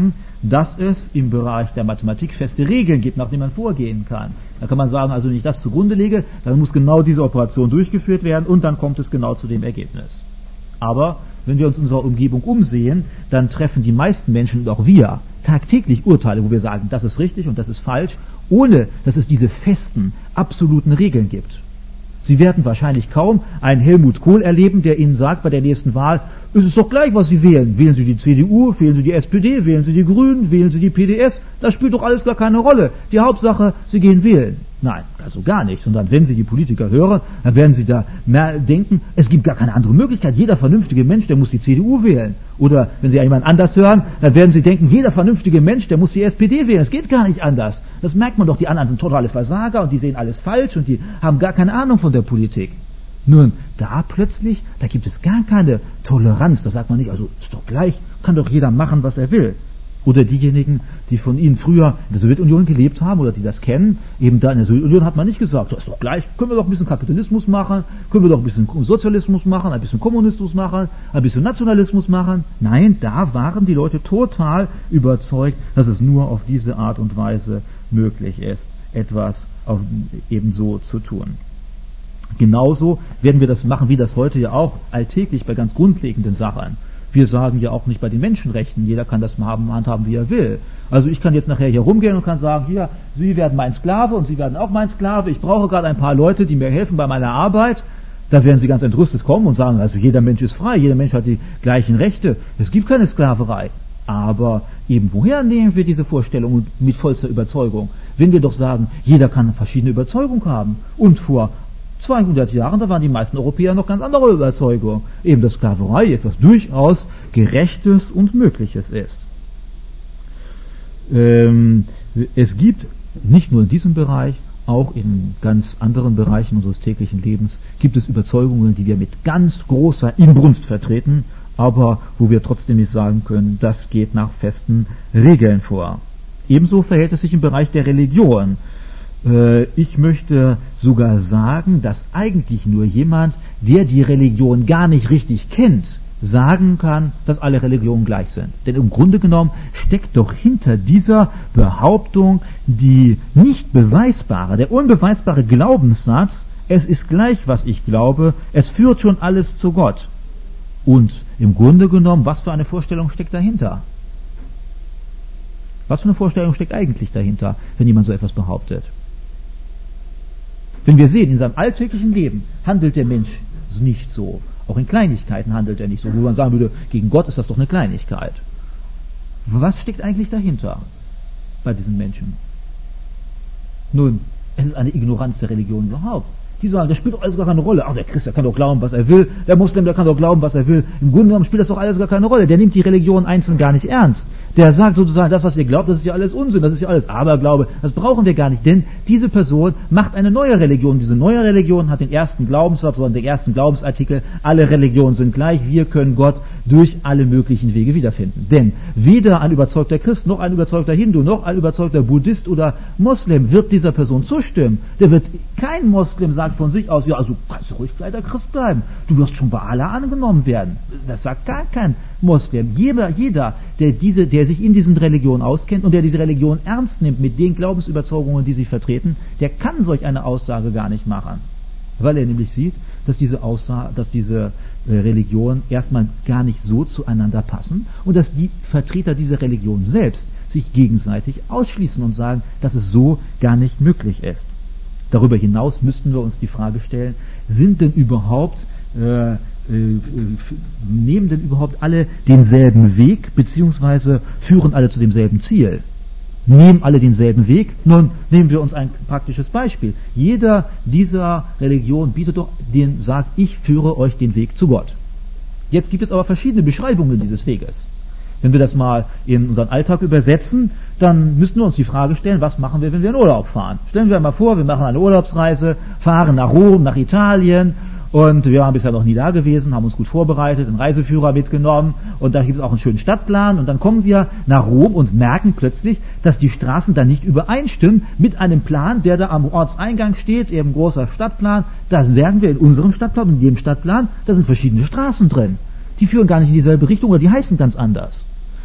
dass es im Bereich der Mathematik feste Regeln gibt, nach denen man vorgehen kann. Da kann man sagen, also wenn ich das zugrunde lege, dann muss genau diese Operation durchgeführt werden und dann kommt es genau zu dem Ergebnis. Aber wenn wir uns in unserer Umgebung umsehen, dann treffen die meisten Menschen und auch wir tagtäglich Urteile, wo wir sagen, das ist richtig und das ist falsch, ohne dass es diese festen, absoluten Regeln gibt. Sie werden wahrscheinlich kaum einen Helmut Kohl erleben, der Ihnen sagt bei der nächsten Wahl, es ist doch gleich, was Sie wählen. Wählen Sie die C D U, wählen Sie die S P D, wählen Sie die Grünen, wählen Sie die P D S. Das spielt doch alles gar keine Rolle. Die Hauptsache, Sie gehen wählen. Nein, also gar nicht. Sondern wenn Sie die Politiker hören, dann werden Sie da mehr denken, es gibt gar keine andere Möglichkeit. Jeder vernünftige Mensch, der muss die C D U wählen. Oder wenn Sie jemand anders hören, dann werden Sie denken, jeder vernünftige Mensch, der muss die S P D wählen. Es geht gar nicht anders. Das merkt man doch, die anderen sind totale Versager und die sehen alles falsch und die haben gar keine Ahnung von der Politik. Nun, da plötzlich, da gibt es gar keine Toleranz. Da sagt man nicht, also ist doch gleich, kann doch jeder machen, was er will. Oder diejenigen, die von Ihnen früher in der Sowjetunion gelebt haben oder die das kennen, eben da in der Sowjetunion hat man nicht gesagt, das ist doch gleich, können wir doch ein bisschen Kapitalismus machen, können wir doch ein bisschen Sozialismus machen, ein bisschen Kommunismus machen, ein bisschen Nationalismus machen. Nein, da waren die Leute total überzeugt, dass es nur auf diese Art und Weise möglich ist, etwas auf, ebenso zu tun. Genauso werden wir das machen, wie das heute ja auch alltäglich bei ganz grundlegenden Sachen. Wir sagen ja auch nicht bei den Menschenrechten, jeder kann das haben, handhaben, wie er will. Also ich kann jetzt nachher hier rumgehen und kann sagen, hier, Sie werden mein Sklave und Sie werden auch mein Sklave. Ich brauche gerade ein paar Leute, die mir helfen bei meiner Arbeit. Da werden Sie ganz entrüstet kommen und sagen, also jeder Mensch ist frei, jeder Mensch hat die gleichen Rechte. Es gibt keine Sklaverei. Aber eben woher nehmen wir diese Vorstellung mit vollster Überzeugung? Wenn wir doch sagen, jeder kann verschiedene Überzeugungen haben. Und vor zweihundert Jahren, da waren die meisten Europäer noch ganz andere Überzeugungen. Eben, dass Sklaverei etwas durchaus Gerechtes und Mögliches ist. Ähm, es gibt nicht nur in diesem Bereich, auch in ganz anderen Bereichen unseres täglichen Lebens, gibt es Überzeugungen, die wir mit ganz großer Inbrunst vertreten, aber wo wir trotzdem nicht sagen können, das geht nach festen Regeln vor. Ebenso verhält es sich im Bereich der Religion. Ich möchte sogar sagen, dass eigentlich nur jemand, der die Religion gar nicht richtig kennt, sagen kann, dass alle Religionen gleich sind. Denn im Grunde genommen steckt doch hinter dieser Behauptung die nicht beweisbare, der unbeweisbare Glaubenssatz, es ist gleich, was ich glaube, es führt schon alles zu Gott. Und im Grunde genommen, was für eine Vorstellung steckt dahinter? Was für eine Vorstellung steckt eigentlich dahinter, wenn jemand so etwas behauptet? Wenn wir sehen, in seinem alltäglichen Leben handelt der Mensch nicht so. Auch in Kleinigkeiten handelt er nicht so. Wo man sagen würde, gegen Gott ist das doch eine Kleinigkeit. Was steckt eigentlich dahinter bei diesen Menschen? Nun, es ist eine Ignoranz der Religion überhaupt. Die sagen, das spielt doch alles gar keine Rolle. Ach, der Christ, der kann doch glauben, was er will. Der Muslim, der kann doch glauben, was er will. Im Grunde genommen spielt das doch alles gar keine Rolle. Der nimmt die Religion einzeln gar nicht ernst. Der sagt sozusagen, das, was ihr glaubt, das ist ja alles Unsinn, das ist ja alles Aberglaube. Das brauchen wir gar nicht, denn diese Person macht eine neue Religion. Diese neue Religion hat den ersten Glaubenssatz oder den ersten Glaubensartikel. Alle Religionen sind gleich. Wir können Gott durch alle möglichen Wege wiederfinden. Denn weder ein überzeugter Christ, noch ein überzeugter Hindu, noch ein überzeugter Buddhist oder Moslem wird dieser Person zustimmen. Der wird, kein Moslem sagt von sich aus, ja, also kannst du ruhig weiter Christ bleiben. Du wirst schon bei Allah angenommen werden. Das sagt gar kein Moslem. Jeder, jeder, der diese, der sich in diesen Religionen auskennt und der diese Religion ernst nimmt mit den Glaubensüberzeugungen, die sie vertreten, der kann solch eine Aussage gar nicht machen. Weil er nämlich sieht, dass diese Aussage, dass diese äh, Religionen erstmal gar nicht so zueinander passen und dass die Vertreter dieser Religion selbst sich gegenseitig ausschließen und sagen, dass es so gar nicht möglich ist. Darüber hinaus müssten wir uns die Frage stellen, sind denn überhaupt äh, äh, nehmen denn überhaupt alle denselben Weg, beziehungsweise führen alle zu demselben Ziel? Nehmen alle denselben Weg? Nun, nehmen wir uns ein praktisches Beispiel. Jeder dieser Religionen bietet doch den, sagt, ich führe euch den Weg zu Gott. Jetzt gibt es aber verschiedene Beschreibungen dieses Weges. Wenn wir das mal in unseren Alltag übersetzen, dann müssten wir uns die Frage stellen, was machen wir, wenn wir in Urlaub fahren? Stellen wir mal vor, wir machen eine Urlaubsreise, fahren nach Rom, nach Italien, und wir waren bisher noch nie da gewesen, haben uns gut vorbereitet, einen Reiseführer mitgenommen und da gibt es auch einen schönen Stadtplan und dann kommen wir nach Rom und merken plötzlich, dass die Straßen da nicht übereinstimmen mit einem Plan, der da am Ortseingang steht, eben großer Stadtplan. Da merken wir in unserem Stadtplan und in jedem Stadtplan, da sind verschiedene Straßen drin. Die führen gar nicht in dieselbe Richtung oder die heißen ganz anders.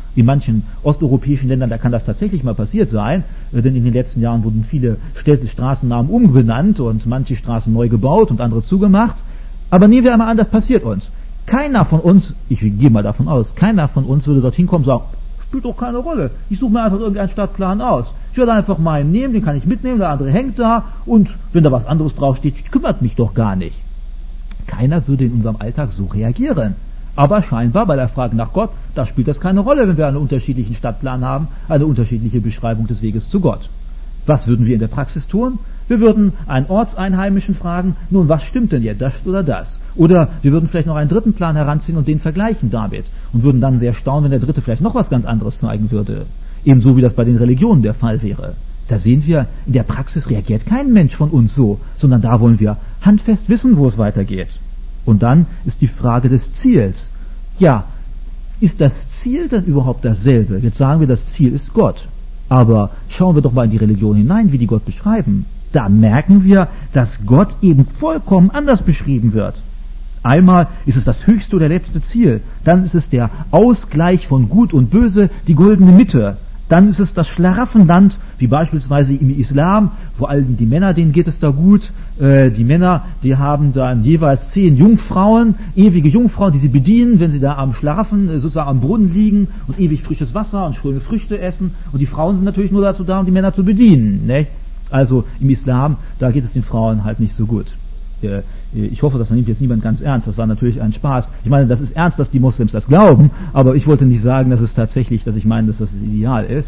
In manchen osteuropäischen Ländern, da kann das tatsächlich mal passiert sein, äh, denn in den letzten Jahren wurden viele Städte, Straßennamen umbenannt und manche Straßen neu gebaut und andere zugemacht. Aber nehmen wir einmal an, das passiert uns. Keiner von uns, ich gehe mal davon aus, keiner von uns würde dorthin kommen und sagen, spielt doch keine Rolle, ich suche mir einfach irgendeinen Stadtplan aus. Ich werde einfach meinen nehmen, den kann ich mitnehmen, der andere hängt da und wenn da was anderes draufsteht, kümmert mich doch gar nicht. Keiner würde in unserem Alltag so reagieren. Aber scheinbar bei der Frage nach Gott, da spielt das keine Rolle, wenn wir einen unterschiedlichen Stadtplan haben, eine unterschiedliche Beschreibung des Weges zu Gott. Was würden wir in der Praxis tun? Wir würden einen Ortseinheimischen fragen, nun, was stimmt denn jetzt, das oder das? Oder wir würden vielleicht noch einen dritten Plan heranziehen und den vergleichen damit und würden dann sehr staunen, wenn der dritte vielleicht noch was ganz anderes zeigen würde. Ebenso wie das bei den Religionen der Fall wäre. Da sehen wir, in der Praxis reagiert kein Mensch von uns so, sondern da wollen wir handfest wissen, wo es weitergeht. Und dann ist die Frage des Ziels. Ja, ist das Ziel dann überhaupt dasselbe? Jetzt sagen wir, das Ziel ist Gott. Aber schauen wir doch mal in die Religion hinein, wie die Gott beschreiben. Da merken wir, dass Gott eben vollkommen anders beschrieben wird. Einmal ist es das höchste oder letzte Ziel. Dann ist es der Ausgleich von Gut und Böse, die goldene Mitte. Dann ist es das Schlaraffenland, wie beispielsweise im Islam, vor allem die Männer, denen geht es da gut. Äh, die Männer, die haben dann jeweils zehn Jungfrauen, ewige Jungfrauen, die sie bedienen, wenn sie da am Schlaraffen, äh, sozusagen am Brunnen liegen und ewig frisches Wasser und schöne Früchte essen. Und die Frauen sind natürlich nur dazu da, um die Männer zu bedienen. Ne? Also im Islam, da geht es den Frauen halt nicht so gut. Äh, ich hoffe, das nimmt jetzt niemand ganz ernst. Das war natürlich ein Spaß. Ich meine, das ist ernst, dass die Moslems das glauben, aber ich wollte nicht sagen, dass es tatsächlich, dass ich meine, dass das Ideal ist.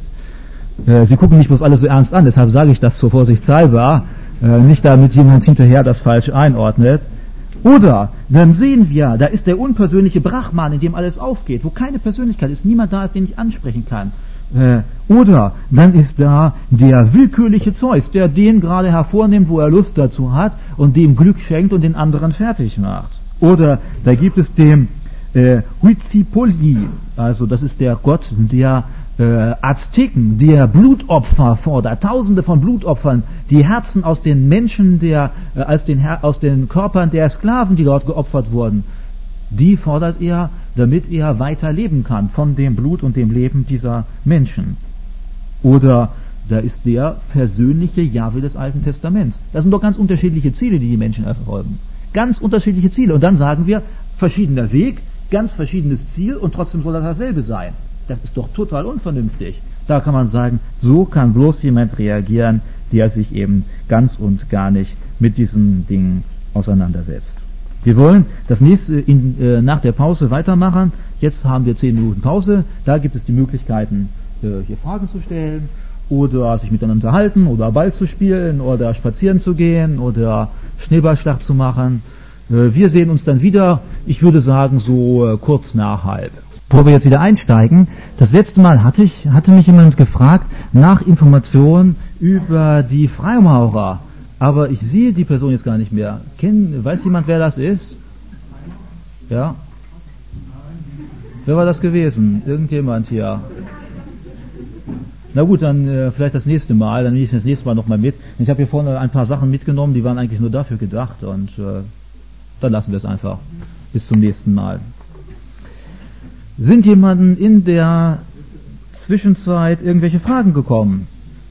Äh, sie gucken nicht bloß alles so ernst an, deshalb sage ich das zur Vorsichtshalber, äh, nicht damit jemand hinterher das falsch einordnet. Oder, dann sehen wir, da ist der unpersönliche Brahman, in dem alles aufgeht, wo keine Persönlichkeit ist, niemand da ist, den ich ansprechen kann. Äh, oder dann ist da der willkürliche Zeus, der den gerade hervornimmt, wo er Lust dazu hat und dem Glück schenkt und den anderen fertig macht. Oder da gibt es den äh, Huitzilopochtli, also das ist der Gott der äh, Azteken, der Blutopfer fordert, Tausende von Blutopfern, die Herzen aus den Menschen, der äh, als den Her- aus den Körpern der Sklaven, die dort geopfert wurden, die fordert er, damit er weiter leben kann von dem Blut und dem Leben dieser Menschen. Oder da ist der persönliche Jahwe des Alten Testaments. Das sind doch ganz unterschiedliche Ziele, die die Menschen verfolgen. Ganz unterschiedliche Ziele. Und dann sagen wir, verschiedener Weg, ganz verschiedenes Ziel und trotzdem soll das dasselbe sein. Das ist doch total unvernünftig. Da kann man sagen, so kann bloß jemand reagieren, der sich eben ganz und gar nicht mit diesen Dingen auseinandersetzt. Wir wollen das nächste in, äh, nach der Pause weitermachen. Jetzt haben wir zehn Minuten Pause. Da gibt es die Möglichkeiten, äh, hier Fragen zu stellen oder sich miteinander unterhalten oder Ball zu spielen oder spazieren zu gehen oder Schneeballschlacht zu machen. Äh, wir sehen uns dann wieder, ich würde sagen, so äh, kurz nach halb. Bevor wir jetzt wieder einsteigen, das letzte Mal hatte ich, hatte mich jemand gefragt nach Informationen über die Freimaurer. Aber ich sehe die Person jetzt gar nicht mehr. Kenn, weiß jemand, wer das ist? Ja? Wer war das gewesen? Irgendjemand hier. Na gut, dann äh, vielleicht das nächste Mal. Dann nehme ich das nächste Mal nochmal mit. Ich habe hier vorne ein paar Sachen mitgenommen, die waren eigentlich nur dafür gedacht. Und äh, dann lassen wir es einfach. Bis zum nächsten Mal. Sind jemanden in der Zwischenzeit irgendwelche Fragen gekommen?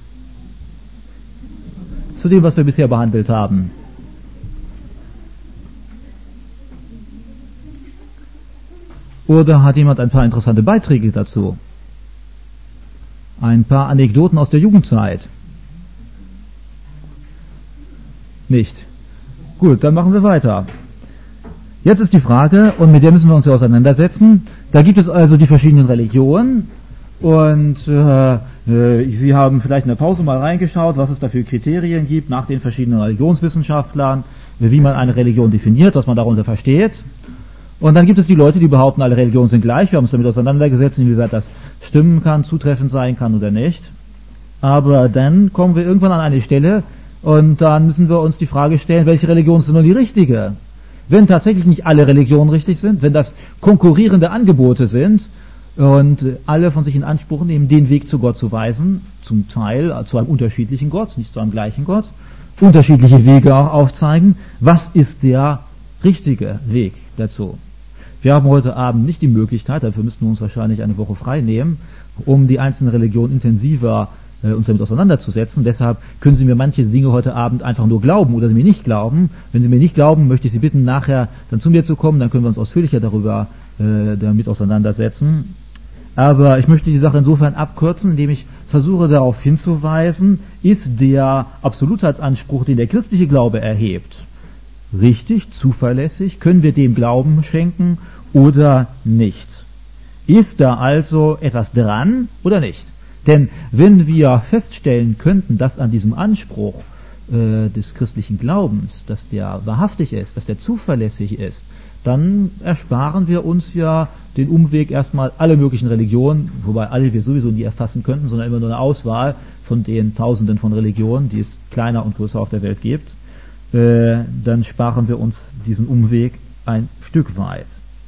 Zu dem, was wir bisher behandelt haben. Oder hat jemand ein paar interessante Beiträge dazu? Ein paar Anekdoten aus der Jugendzeit? Nicht. Gut, dann machen wir weiter. Jetzt ist die Frage, und mit der müssen wir uns ja auseinandersetzen, da gibt es also die verschiedenen Religionen, und äh, Sie haben vielleicht in der Pause mal reingeschaut, was es da für Kriterien gibt nach den verschiedenen Religionswissenschaftlern, wie man eine Religion definiert, was man darunter versteht. Und dann gibt es die Leute, die behaupten, alle Religionen sind gleich. Wir haben uns damit auseinandergesetzt, inwieweit das stimmen kann, zutreffend sein kann oder nicht. Aber dann kommen wir irgendwann an eine Stelle und dann müssen wir uns die Frage stellen, welche Religion ist denn nun die richtige? Wenn tatsächlich nicht alle Religionen richtig sind, wenn das konkurrierende Angebote sind, und alle von sich in Anspruch nehmen, den Weg zu Gott zu weisen, zum Teil zu einem unterschiedlichen Gott, nicht zu einem gleichen Gott, unterschiedliche Wege auch aufzeigen. Was ist der richtige Weg dazu? Wir haben heute Abend nicht die Möglichkeit, dafür müssten wir uns wahrscheinlich eine Woche frei nehmen, um die einzelnen Religionen intensiver äh, uns damit auseinanderzusetzen. Deshalb können Sie mir manche Dinge heute Abend einfach nur glauben oder Sie mir nicht glauben. Wenn Sie mir nicht glauben, möchte ich Sie bitten, nachher dann zu mir zu kommen, dann können wir uns ausführlicher darüber äh, damit auseinandersetzen. Aber ich möchte die Sache insofern abkürzen, indem ich versuche darauf hinzuweisen, ist der Absolutheitsanspruch, den der christliche Glaube erhebt, richtig, zuverlässig? Können wir dem Glauben schenken oder nicht? Ist da also etwas dran oder nicht? Denn wenn wir feststellen könnten, dass an diesem Anspruch äh, des christlichen Glaubens, dass der wahrhaftig ist, dass der zuverlässig ist, dann ersparen wir uns ja den Umweg erstmal alle möglichen Religionen, wobei alle wir sowieso nie erfassen könnten, sondern immer nur eine Auswahl von den Tausenden von Religionen, die es kleiner und größer auf der Welt gibt. Äh, dann sparen wir uns diesen Umweg ein Stück weit.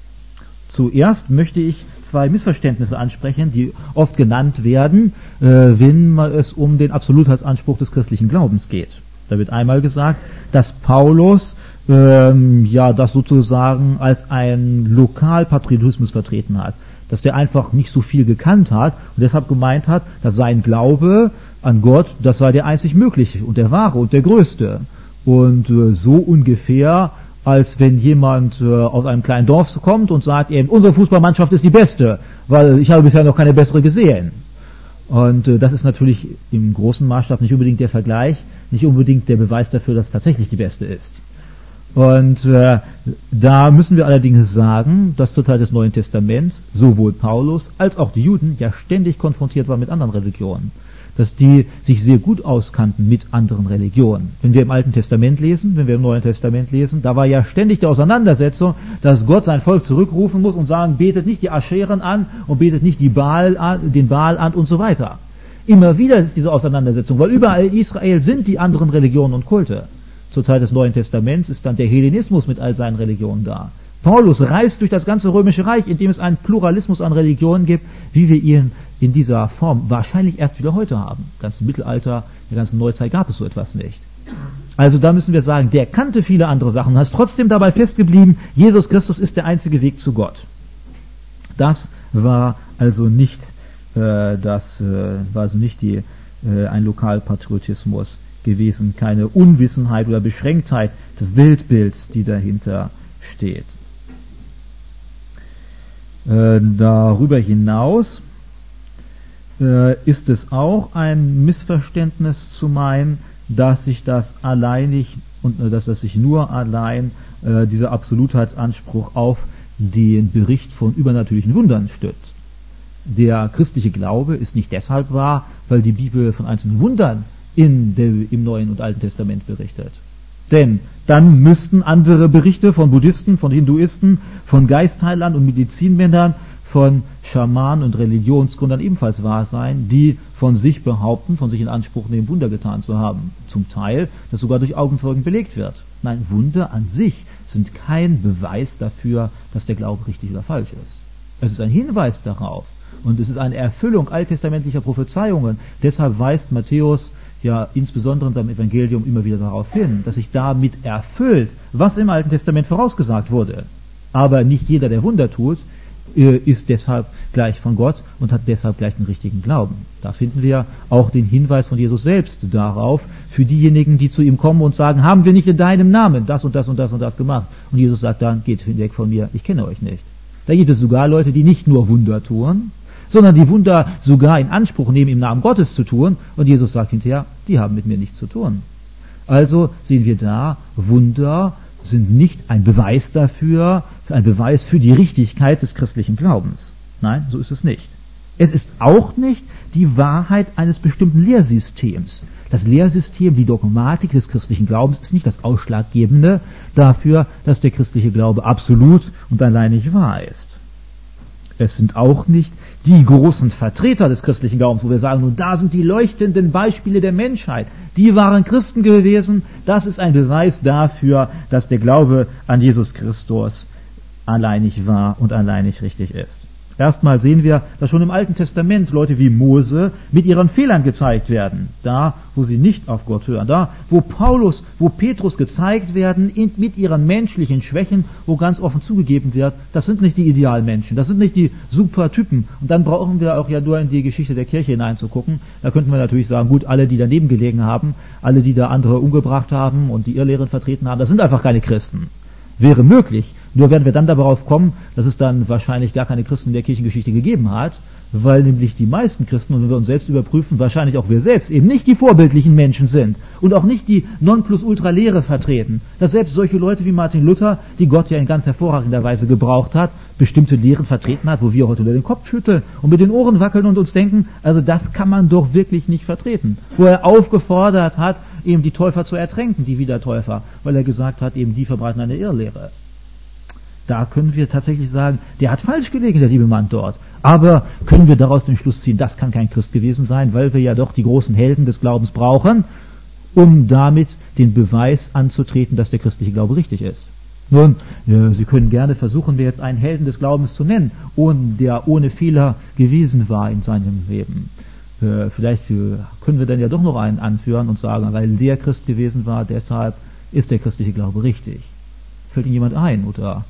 Zuerst möchte ich zwei Missverständnisse ansprechen, die oft genannt werden, äh, wenn es um den Absolutheitsanspruch des christlichen Glaubens geht. Da wird einmal gesagt, dass Paulus ähm, ja das sozusagen als ein Lokalpatriotismus vertreten hat, dass der einfach nicht so viel gekannt hat und deshalb gemeint hat, dass sein Glaube an Gott, das sei der einzig mögliche und der wahre und der größte. Und äh, so ungefähr, als wenn jemand äh, aus einem kleinen Dorf kommt und sagt eben, unsere Fußballmannschaft ist die beste, weil ich habe bisher noch keine bessere gesehen. Und äh, das ist natürlich im großen Maßstab nicht unbedingt der Vergleich, nicht unbedingt der Beweis dafür, dass es tatsächlich die beste ist. Und äh, da müssen wir allerdings sagen, dass zur Zeit des Neuen Testaments sowohl Paulus als auch die Juden ja ständig konfrontiert waren mit anderen Religionen, dass die sich sehr gut auskannten mit anderen Religionen. Wenn wir im Alten Testament lesen, wenn wir im Neuen Testament lesen, da war ja ständig die Auseinandersetzung, dass Gott sein Volk zurückrufen muss und sagen, betet nicht die Ascheren an und betet nicht die Baal an, den Baal an und so weiter. Immer wieder ist diese Auseinandersetzung, weil überall in Israel sind die anderen Religionen und Kulte. Zur Zeit des Neuen Testaments ist dann der Hellenismus mit all seinen Religionen da. Paulus reist durch das ganze Römische Reich, in dem es einen Pluralismus an Religionen gibt, wie wir ihn in dieser Form wahrscheinlich erst wieder heute haben. Im ganzen Mittelalter, in der ganzen Neuzeit gab es so etwas nicht. Also da müssen wir sagen, der kannte viele andere Sachen und ist trotzdem dabei festgeblieben, Jesus Christus ist der einzige Weg zu Gott. Das war also nicht, äh, das äh, war also nicht die, äh, ein Lokalpatriotismus gewesen, keine Unwissenheit oder Beschränktheit des Weltbilds, die dahinter steht. Äh, darüber hinaus äh, ist es auch ein Missverständnis zu meinen, dass sich das alleinig und äh, dass das sich nur allein äh, dieser Absolutheitsanspruch auf den Bericht von übernatürlichen Wundern stützt. Der christliche Glaube ist nicht deshalb wahr, weil die Bibel von einzelnen Wundern in der, im Neuen und Alten Testament berichtet. Denn dann müssten andere Berichte von Buddhisten, von Hinduisten, von Geistheilern und Medizinmännern, von Schamanen und Religionsgründern ebenfalls wahr sein, die von sich behaupten, von sich in Anspruch nehmen, Wunder getan zu haben. Zum Teil, das sogar durch Augenzeugen belegt wird. Nein, Wunder an sich sind kein Beweis dafür, dass der Glaube richtig oder falsch ist. Es ist ein Hinweis darauf und es ist eine Erfüllung alttestamentlicher Prophezeiungen. Deshalb weist Matthäus ja insbesondere in seinem Evangelium immer wieder darauf hin, dass sich damit erfüllt, was im Alten Testament vorausgesagt wurde. Aber nicht jeder, der Wunder tut, ist deshalb gleich von Gott und hat deshalb gleich den richtigen Glauben. Da finden wir auch den Hinweis von Jesus selbst darauf, für diejenigen, die zu ihm kommen und sagen, haben wir nicht in deinem Namen das und das und das und das gemacht? Und Jesus sagt dann, geht hinweg von mir, ich kenne euch nicht. Da gibt es sogar Leute, die nicht nur Wunder tun, sondern die Wunder sogar in Anspruch nehmen, im Namen Gottes zu tun. Und Jesus sagt hinterher, die haben mit mir nichts zu tun. Also sehen wir da, Wunder sind nicht ein Beweis dafür, ein Beweis für die Richtigkeit des christlichen Glaubens. Nein, so ist es nicht. Es ist auch nicht die Wahrheit eines bestimmten Lehrsystems. Das Lehrsystem, die Dogmatik des christlichen Glaubens ist nicht das Ausschlaggebende dafür, dass der christliche Glaube absolut und alleinig wahr ist. Es sind auch nicht die großen Vertreter des christlichen Glaubens, wo wir sagen, nun da sind die leuchtenden Beispiele der Menschheit. Die waren Christen gewesen. Das ist ein Beweis dafür, dass der Glaube an Jesus Christus alleinig wahr und alleinig richtig ist. Erstmal sehen wir, dass schon im Alten Testament Leute wie Mose mit ihren Fehlern gezeigt werden. Da, wo sie nicht auf Gott hören. Da, wo Paulus, wo Petrus gezeigt werden mit ihren menschlichen Schwächen, wo ganz offen zugegeben wird, das sind nicht die Idealmenschen, das sind nicht die Supertypen. Und dann brauchen wir auch ja nur in die Geschichte der Kirche hineinzugucken. Da könnten wir natürlich sagen, gut, alle, die daneben gelegen haben, alle, die da andere umgebracht haben und die Irrlehren vertreten haben, das sind einfach keine Christen. Wäre möglich. Nur werden wir dann darauf kommen, dass es dann wahrscheinlich gar keine Christen in der Kirchengeschichte gegeben hat, weil nämlich die meisten Christen, und wenn wir uns selbst überprüfen, wahrscheinlich auch wir selbst, eben nicht die vorbildlichen Menschen sind und auch nicht die Nonplusultra-Lehre vertreten. Dass selbst solche Leute wie Martin Luther, die Gott ja in ganz hervorragender Weise gebraucht hat, bestimmte Lehren vertreten hat, wo wir heute nur den Kopf schütteln und mit den Ohren wackeln und uns denken, also das kann man doch wirklich nicht vertreten. Wo er aufgefordert hat, eben die Täufer zu ertränken, die Wiedertäufer, weil er gesagt hat, eben die verbreiten eine Irrlehre. Da können wir tatsächlich sagen, der hat falsch gelegen, der liebe Mann dort. Aber können wir daraus den Schluss ziehen, das kann kein Christ gewesen sein, weil wir ja doch die großen Helden des Glaubens brauchen, um damit den Beweis anzutreten, dass der christliche Glaube richtig ist. Nun, ja, Sie können gerne versuchen, mir jetzt einen Helden des Glaubens zu nennen, der ohne Fehler gewesen war in seinem Leben. Äh, vielleicht äh, können wir dann ja doch noch einen anführen und sagen, weil der Christ gewesen war, deshalb ist der christliche Glaube richtig. Fällt Ihnen jemand ein, oder?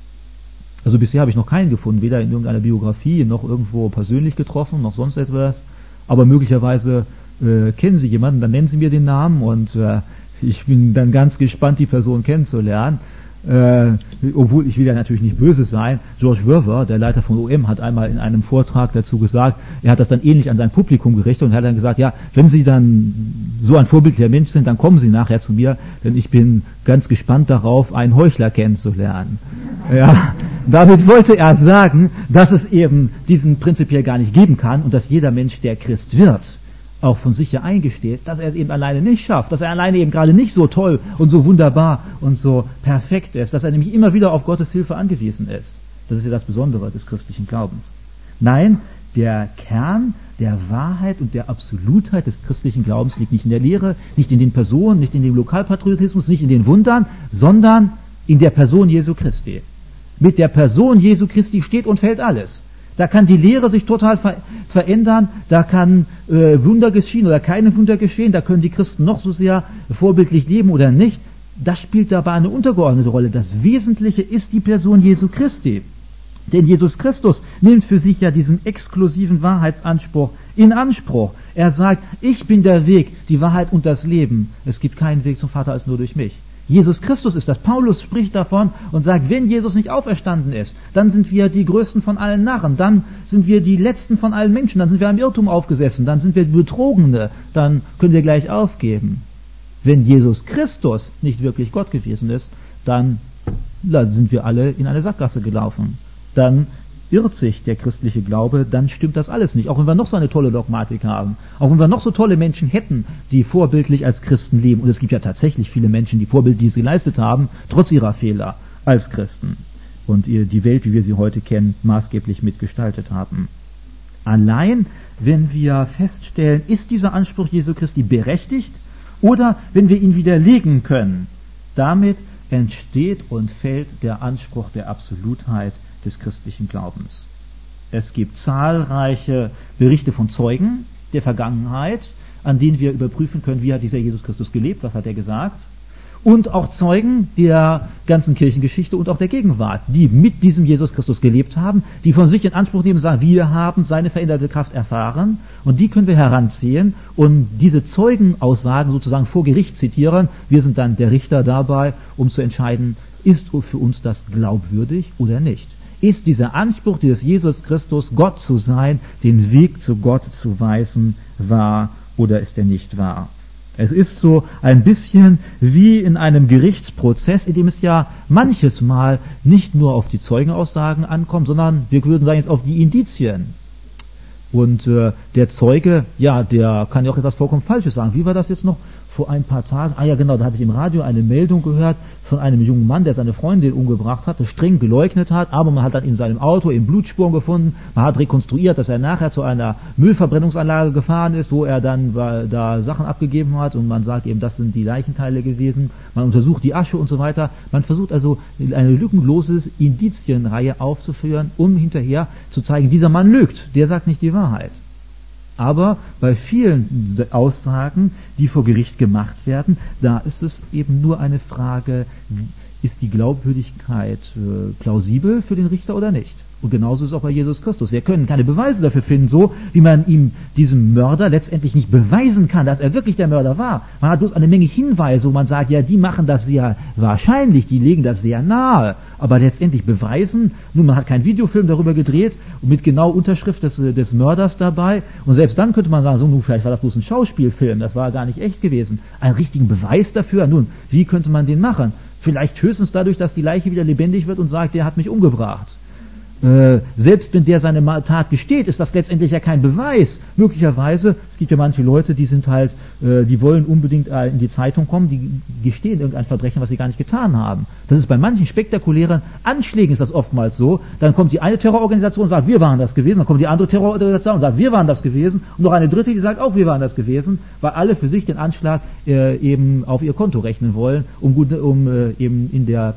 Also bisher habe ich noch keinen gefunden, weder in irgendeiner Biografie, noch irgendwo persönlich getroffen, noch sonst etwas. Aber möglicherweise äh, kennen Sie jemanden, dann nennen Sie mir den Namen und äh, ich bin dann ganz gespannt, die Person kennenzulernen. Äh, obwohl ich will ja natürlich nicht böse sein. George Verwer, der Leiter von O M, hat einmal in einem Vortrag dazu gesagt, er hat das dann ähnlich an sein Publikum gerichtet und hat dann gesagt, ja, wenn Sie dann so ein vorbildlicher Mensch sind, dann kommen Sie nachher zu mir, denn ich bin ganz gespannt darauf, einen Heuchler kennenzulernen. Ja, damit wollte er sagen, dass es eben diesen prinzipiell gar nicht geben kann und dass jeder Mensch, der Christ wird, auch von sich ja eingesteht, dass er es eben alleine nicht schafft, dass er alleine eben gerade nicht so toll und so wunderbar und so perfekt ist, dass er nämlich immer wieder auf Gottes Hilfe angewiesen ist. Das ist ja das Besondere des christlichen Glaubens. Nein, der Kern der Wahrheit und der Absolutheit des christlichen Glaubens liegt nicht in der Lehre, nicht in den Personen, nicht in dem Lokalpatriotismus, nicht in den Wundern, sondern in der Person Jesu Christi. Mit der Person Jesu Christi steht und fällt alles. Da kann die Lehre sich total ver- verändern, da kann äh, Wunder geschehen oder keine Wunder geschehen, da können die Christen noch so sehr vorbildlich leben oder nicht. Das spielt dabei eine untergeordnete Rolle. Das Wesentliche ist die Person Jesu Christi. Denn Jesus Christus nimmt für sich ja diesen exklusiven Wahrheitsanspruch in Anspruch. Er sagt, ich bin der Weg, die Wahrheit und das Leben. Es gibt keinen Weg zum Vater als nur durch mich. Jesus Christus ist das. Paulus spricht davon und sagt, wenn Jesus nicht auferstanden ist, dann sind wir die Größten von allen Narren, dann sind wir die Letzten von allen Menschen, dann sind wir am Irrtum aufgesessen, dann sind wir Betrogene, dann können wir gleich aufgeben. Wenn Jesus Christus nicht wirklich Gott gewesen ist, dann, dann sind wir alle in eine Sackgasse gelaufen. Dann irrt sich der christliche Glaube, dann stimmt das alles nicht. Auch wenn wir noch so eine tolle Dogmatik haben, auch wenn wir noch so tolle Menschen hätten, die vorbildlich als Christen leben. Und es gibt ja tatsächlich viele Menschen, die vorbildlich geleistet haben, trotz ihrer Fehler als Christen. Und die Welt, wie wir sie heute kennen, maßgeblich mitgestaltet haben. Allein, wenn wir feststellen, ist dieser Anspruch Jesu Christi berechtigt oder wenn wir ihn widerlegen können, damit entsteht und fällt der Anspruch der Absolutheit des christlichen Glaubens. Es gibt zahlreiche Berichte von Zeugen der Vergangenheit, an denen wir überprüfen können, wie hat dieser Jesus Christus gelebt, was hat er gesagt, und auch Zeugen der ganzen Kirchengeschichte und auch der Gegenwart, die mit diesem Jesus Christus gelebt haben, die von sich in Anspruch nehmen und sagen, wir haben seine veränderte Kraft erfahren, und die können wir heranziehen und diese Zeugenaussagen sozusagen vor Gericht zitieren. Wir sind dann der Richter dabei, um zu entscheiden, ist für uns das glaubwürdig oder nicht. Ist dieser Anspruch dieses Jesus Christus, Gott zu sein, den Weg zu Gott zu weisen, wahr oder ist er nicht wahr? Es ist so ein bisschen wie in einem Gerichtsprozess, in dem es ja manches Mal nicht nur auf die Zeugenaussagen ankommt, sondern wir würden sagen jetzt auf die Indizien. Und äh, der Zeuge, ja, der kann ja auch etwas vollkommen Falsches sagen. Wie war das jetzt noch vor ein paar Tagen, ah ja genau, da hatte ich im Radio eine Meldung gehört von einem jungen Mann, der seine Freundin umgebracht hat, das streng geleugnet hat, aber man hat dann in seinem Auto eben Blutspuren gefunden, man hat rekonstruiert, dass er nachher zu einer Müllverbrennungsanlage gefahren ist, wo er dann da Sachen abgegeben hat und man sagt eben, das sind die Leichenteile gewesen, man untersucht die Asche und so weiter, man versucht also eine lückenlose Indizienreihe aufzuführen, um hinterher zu zeigen, dieser Mann lügt, der sagt nicht die Wahrheit. Aber bei vielen Aussagen, die vor Gericht gemacht werden, da ist es eben nur eine Frage, ist die Glaubwürdigkeit äh, plausibel für den Richter oder nicht? Und genauso ist es auch bei Jesus Christus. Wir können keine Beweise dafür finden, so wie man ihm, diesem Mörder, letztendlich nicht beweisen kann, dass er wirklich der Mörder war. Man hat bloß eine Menge Hinweise, wo man sagt, ja, die machen das sehr wahrscheinlich, die legen das sehr nahe. Aber letztendlich beweisen, nun, man hat keinen Videofilm darüber gedreht, mit genau Unterschrift des, des Mörders dabei. Und selbst dann könnte man sagen, so, nun, vielleicht war das bloß ein Schauspielfilm, das war gar nicht echt gewesen. Einen richtigen Beweis dafür, nun, wie könnte man den machen? Vielleicht höchstens dadurch, dass die Leiche wieder lebendig wird und sagt, der hat mich umgebracht. Äh, selbst wenn der seine Tat gesteht, ist das letztendlich ja kein Beweis. Möglicherweise, es gibt ja manche Leute, die sind halt, äh, die wollen unbedingt äh, in die Zeitung kommen, die gestehen irgendein Verbrechen, was sie gar nicht getan haben. Das ist bei manchen spektakulären Anschlägen ist das oftmals so. Dann kommt die eine Terrororganisation und sagt, wir waren das gewesen. Dann kommt die andere Terrororganisation und sagt, wir waren das gewesen. Und noch eine dritte, die sagt auch, wir waren das gewesen, weil alle für sich den Anschlag äh, eben auf ihr Konto rechnen wollen, um, gut, um äh, eben in der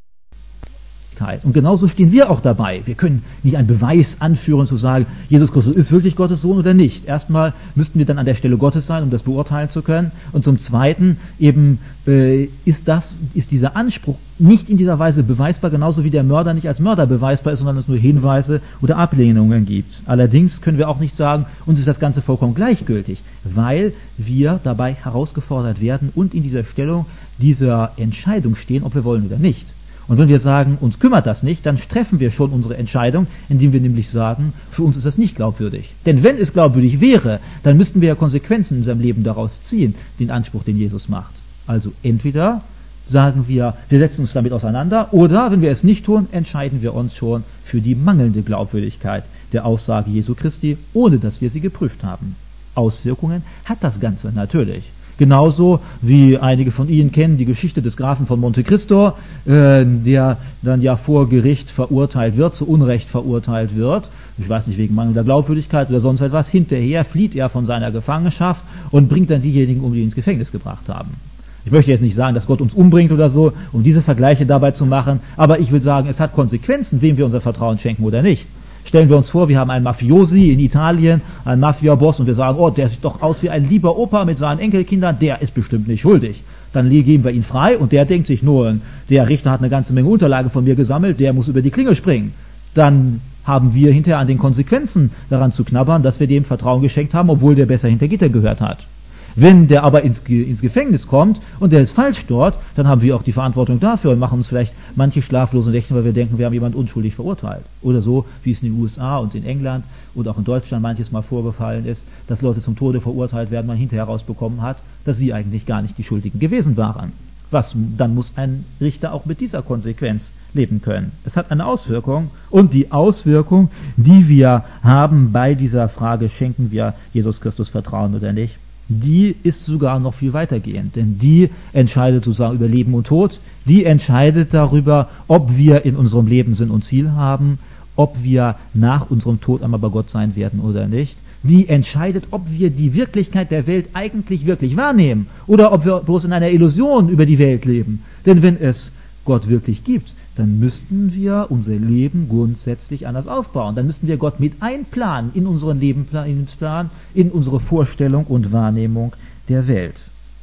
Und genauso stehen wir auch dabei. Wir können nicht einen Beweis anführen, zu sagen, Jesus Christus ist wirklich Gottes Sohn oder nicht. Erstmal müssten wir dann an der Stelle Gottes sein, um das beurteilen zu können. Und zum Zweiten eben äh, ist das, ist dieser Anspruch nicht in dieser Weise beweisbar, genauso wie der Mörder nicht als Mörder beweisbar ist, sondern es nur Hinweise oder Ablehnungen gibt. Allerdings können wir auch nicht sagen, uns ist das Ganze vollkommen gleichgültig, weil wir dabei herausgefordert werden und in dieser Stellung dieser Entscheidung stehen, ob wir wollen oder nicht. Und wenn wir sagen, uns kümmert das nicht, dann treffen wir schon unsere Entscheidung, indem wir nämlich sagen, für uns ist das nicht glaubwürdig. Denn wenn es glaubwürdig wäre, dann müssten wir ja Konsequenzen in unserem Leben daraus ziehen, den Anspruch, den Jesus macht. Also entweder sagen wir, wir setzen uns damit auseinander, oder wenn wir es nicht tun, entscheiden wir uns schon für die mangelnde Glaubwürdigkeit der Aussage Jesu Christi, ohne dass wir sie geprüft haben. Auswirkungen hat das Ganze natürlich. Genauso wie einige von Ihnen kennen die Geschichte des Grafen von Monte Cristo, äh, der dann ja vor Gericht verurteilt wird, zu Unrecht verurteilt wird. Ich weiß nicht, wegen mangelnder Glaubwürdigkeit oder sonst etwas. Hinterher flieht er von seiner Gefangenschaft und bringt dann diejenigen um, die ihn ins Gefängnis gebracht haben. Ich möchte jetzt nicht sagen, dass Gott uns umbringt oder so, um diese Vergleiche dabei zu machen, aber ich will sagen, es hat Konsequenzen, wem wir unser Vertrauen schenken oder nicht. Stellen wir uns vor, wir haben einen Mafiosi in Italien, einen Mafia-Boss, und wir sagen, oh, der sieht doch aus wie ein lieber Opa mit seinen Enkelkindern, der ist bestimmt nicht schuldig. Dann geben wir ihn frei und der denkt sich nur, der Richter hat eine ganze Menge Unterlagen von mir gesammelt, der muss über die Klinge springen. Dann haben wir hinterher an den Konsequenzen daran zu knabbern, dass wir dem Vertrauen geschenkt haben, obwohl der besser hinter Gitter gehört hat. Wenn der aber ins, ins Gefängnis kommt und der ist falsch dort, dann haben wir auch die Verantwortung dafür und machen uns vielleicht manche schlaflose Nächte, weil wir denken, wir haben jemanden unschuldig verurteilt. Oder so, wie es in den U S A und in England und auch in Deutschland manches Mal vorgefallen ist, dass Leute zum Tode verurteilt werden, man hinterher herausbekommen hat, dass sie eigentlich gar nicht die Schuldigen gewesen waren. Was, dann muss ein Richter auch mit dieser Konsequenz leben können. Es hat eine Auswirkung, und die Auswirkung, die wir haben bei dieser Frage, schenken wir Jesus Christus Vertrauen oder nicht, die ist sogar noch viel weitergehend, denn die entscheidet sozusagen über Leben und Tod, die entscheidet darüber, ob wir in unserem Leben Sinn und Ziel haben, ob wir nach unserem Tod einmal bei Gott sein werden oder nicht. Die entscheidet, ob wir die Wirklichkeit der Welt eigentlich wirklich wahrnehmen oder ob wir bloß in einer Illusion über die Welt leben. Denn wenn es Gott wirklich gibt, dann müssten wir unser Leben grundsätzlich anders aufbauen. Dann müssten wir Gott mit einplanen in unseren Lebensplan, in unsere Vorstellung und Wahrnehmung der Welt.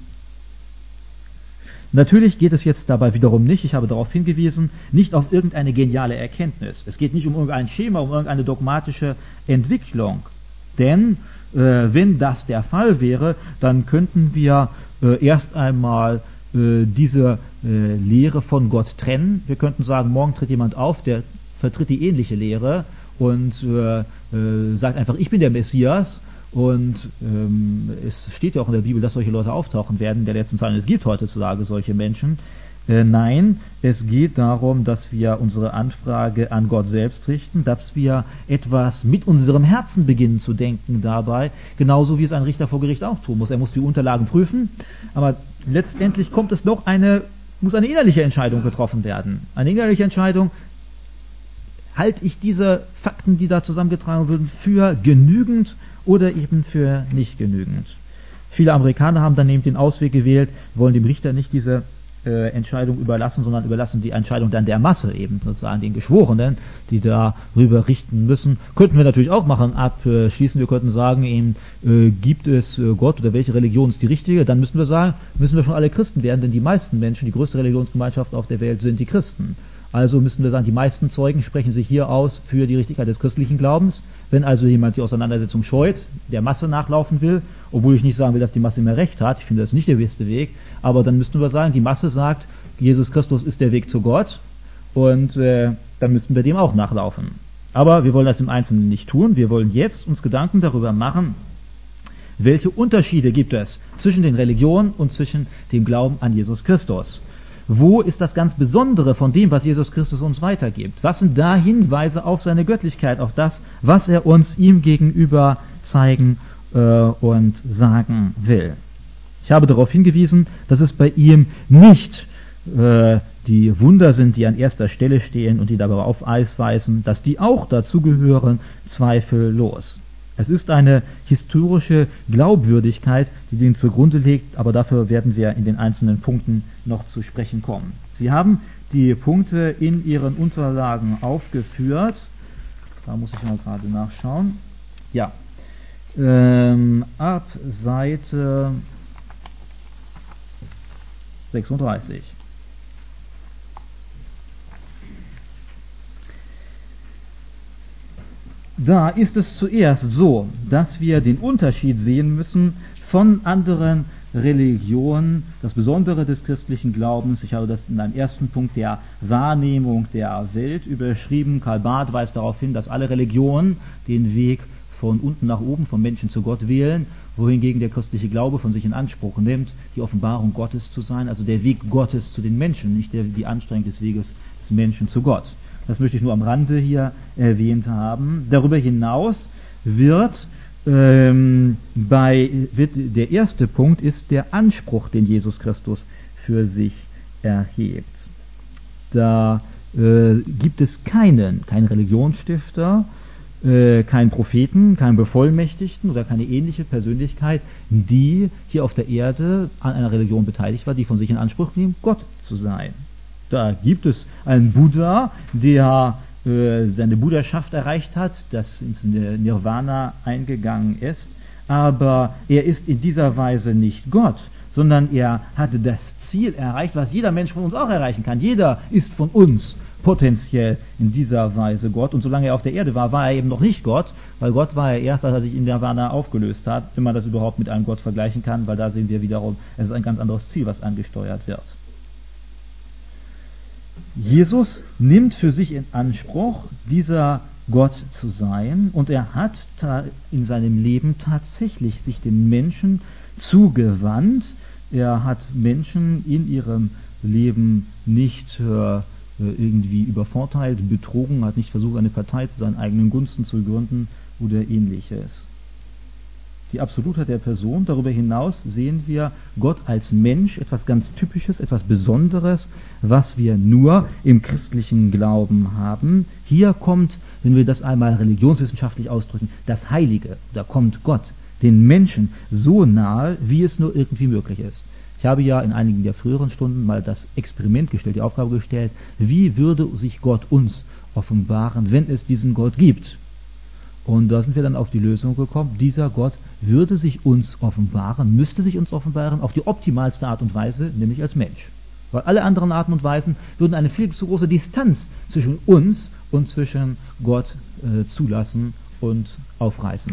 Natürlich geht es jetzt dabei wiederum nicht, ich habe darauf hingewiesen, nicht auf irgendeine geniale Erkenntnis. Es geht nicht um irgendein Schema, um irgendeine dogmatische Entwicklung. Denn äh, wenn das der Fall wäre, dann könnten wir äh, erst einmal äh, diese äh, Lehre von Gott trennen. Wir könnten sagen, morgen tritt jemand auf, der vertritt die ähnliche Lehre und äh, äh, sagt einfach, ich bin der Messias. Und ähm, es steht ja auch in der Bibel, dass solche Leute auftauchen werden in der letzten Zeit. Und es gibt heutzutage solche Menschen. Äh, nein, es geht darum, dass wir unsere Anfrage an Gott selbst richten, dass wir etwas mit unserem Herzen beginnen zu denken dabei, genauso wie es ein Richter vor Gericht auch tun muss. Er muss die Unterlagen prüfen, aber letztendlich kommt es noch eine, muss eine innerliche Entscheidung getroffen werden. Eine innerliche Entscheidung, halte ich diese Fakten, die da zusammengetragen wurden, für genügend oder eben für nicht genügend. Viele Amerikaner haben dann eben den Ausweg gewählt, wollen dem Richter nicht diese äh, Entscheidung überlassen, sondern überlassen die Entscheidung dann der Masse, eben sozusagen den Geschworenen, die darüber richten müssen. Könnten wir natürlich auch machen, abschließen, wir könnten sagen, eben, äh, gibt es äh, Gott oder welche Religion ist die richtige, dann müssen wir sagen, müssen wir schon alle Christen werden, denn die meisten Menschen, die größte Religionsgemeinschaft auf der Welt sind die Christen. Also müssen wir sagen, die meisten Zeugen sprechen sich hier aus für die Richtigkeit des christlichen Glaubens. Wenn also jemand die Auseinandersetzung scheut, der Masse nachlaufen will, obwohl ich nicht sagen will, dass die Masse immer recht hat, ich finde das nicht der beste Weg, aber dann müssten wir sagen, die Masse sagt, Jesus Christus ist der Weg zu Gott und äh, dann müssten wir dem auch nachlaufen. Aber wir wollen das im Einzelnen nicht tun, wir wollen jetzt uns Gedanken darüber machen, welche Unterschiede gibt es zwischen den Religionen und zwischen dem Glauben an Jesus Christus. Wo ist das ganz Besondere von dem, was Jesus Christus uns weitergibt? Was sind da Hinweise auf seine Göttlichkeit, auf das, was er uns ihm gegenüber zeigen äh, und sagen will? Ich habe darauf hingewiesen, dass es bei ihm nicht äh, die Wunder sind, die an erster Stelle stehen und die dabei auf Eis weisen, dass die auch dazu gehören, zweifellos. Es ist eine historische Glaubwürdigkeit, die dem zugrunde liegt, aber dafür werden wir in den einzelnen Punkten noch zu sprechen kommen. Sie haben die Punkte in Ihren Unterlagen aufgeführt. Da muss ich mal gerade nachschauen. Ja, ähm, ab Seite sechsunddreißig. Da ist es zuerst so, dass wir den Unterschied sehen müssen von anderen Religionen, das Besondere des christlichen Glaubens. Ich habe das in einem ersten Punkt der Wahrnehmung der Welt überschrieben. Karl Barth weist darauf hin, dass alle Religionen den Weg von unten nach oben, vom Menschen zu Gott wählen, wohingegen der christliche Glaube von sich in Anspruch nimmt, die Offenbarung Gottes zu sein, also der Weg Gottes zu den Menschen, nicht der, die Anstrengung des Weges des Menschen zu Gott. Das möchte ich nur am Rande hier erwähnt haben. Darüber hinaus wird, ähm, bei, wird der erste Punkt ist der Anspruch, den Jesus Christus für sich erhebt. Da äh, gibt es keinen, keinen Religionsstifter, äh, keinen Propheten, keinen Bevollmächtigten oder keine ähnliche Persönlichkeit, die hier auf der Erde an einer Religion beteiligt war, die von sich in Anspruch nimmt, Gott zu sein. Da gibt es einen Buddha, der äh, seine Buddhaschaft erreicht hat, das ins Nirvana eingegangen ist, aber er ist in dieser Weise nicht Gott, sondern er hatte das Ziel erreicht, was jeder Mensch von uns auch erreichen kann. Jeder ist von uns potenziell in dieser Weise Gott, und solange er auf der Erde war, war er eben noch nicht Gott, weil Gott war er erst, als er sich in Nirvana aufgelöst hat, wenn man das überhaupt mit einem Gott vergleichen kann, weil da sehen wir wiederum, es ist ein ganz anderes Ziel, was angesteuert wird. Jesus nimmt für sich in Anspruch, dieser Gott zu sein, und er hat in seinem Leben tatsächlich sich den Menschen zugewandt. Er hat Menschen in ihrem Leben nicht äh, irgendwie übervorteilt, betrogen, hat nicht versucht, eine Partei zu seinen eigenen Gunsten zu gründen oder ähnliches. Die Absolutheit der Person. Darüber hinaus sehen wir Gott als Mensch, etwas ganz Typisches, etwas Besonderes, was wir nur im christlichen Glauben haben. Hier kommt, wenn wir das einmal religionswissenschaftlich ausdrücken, das Heilige. Da kommt Gott den Menschen so nahe, wie es nur irgendwie möglich ist. Ich habe ja in einigen der früheren Stunden mal das Experiment gestellt, die Aufgabe gestellt, wie würde sich Gott uns offenbaren, wenn es diesen Gott gibt? Und da sind wir dann auf die Lösung gekommen, dieser Gott würde sich uns offenbaren, müsste sich uns offenbaren, auf die optimalste Art und Weise, nämlich als Mensch. Weil alle anderen Arten und Weisen würden eine viel zu große Distanz zwischen uns und zwischen Gott äh, zulassen und aufreißen.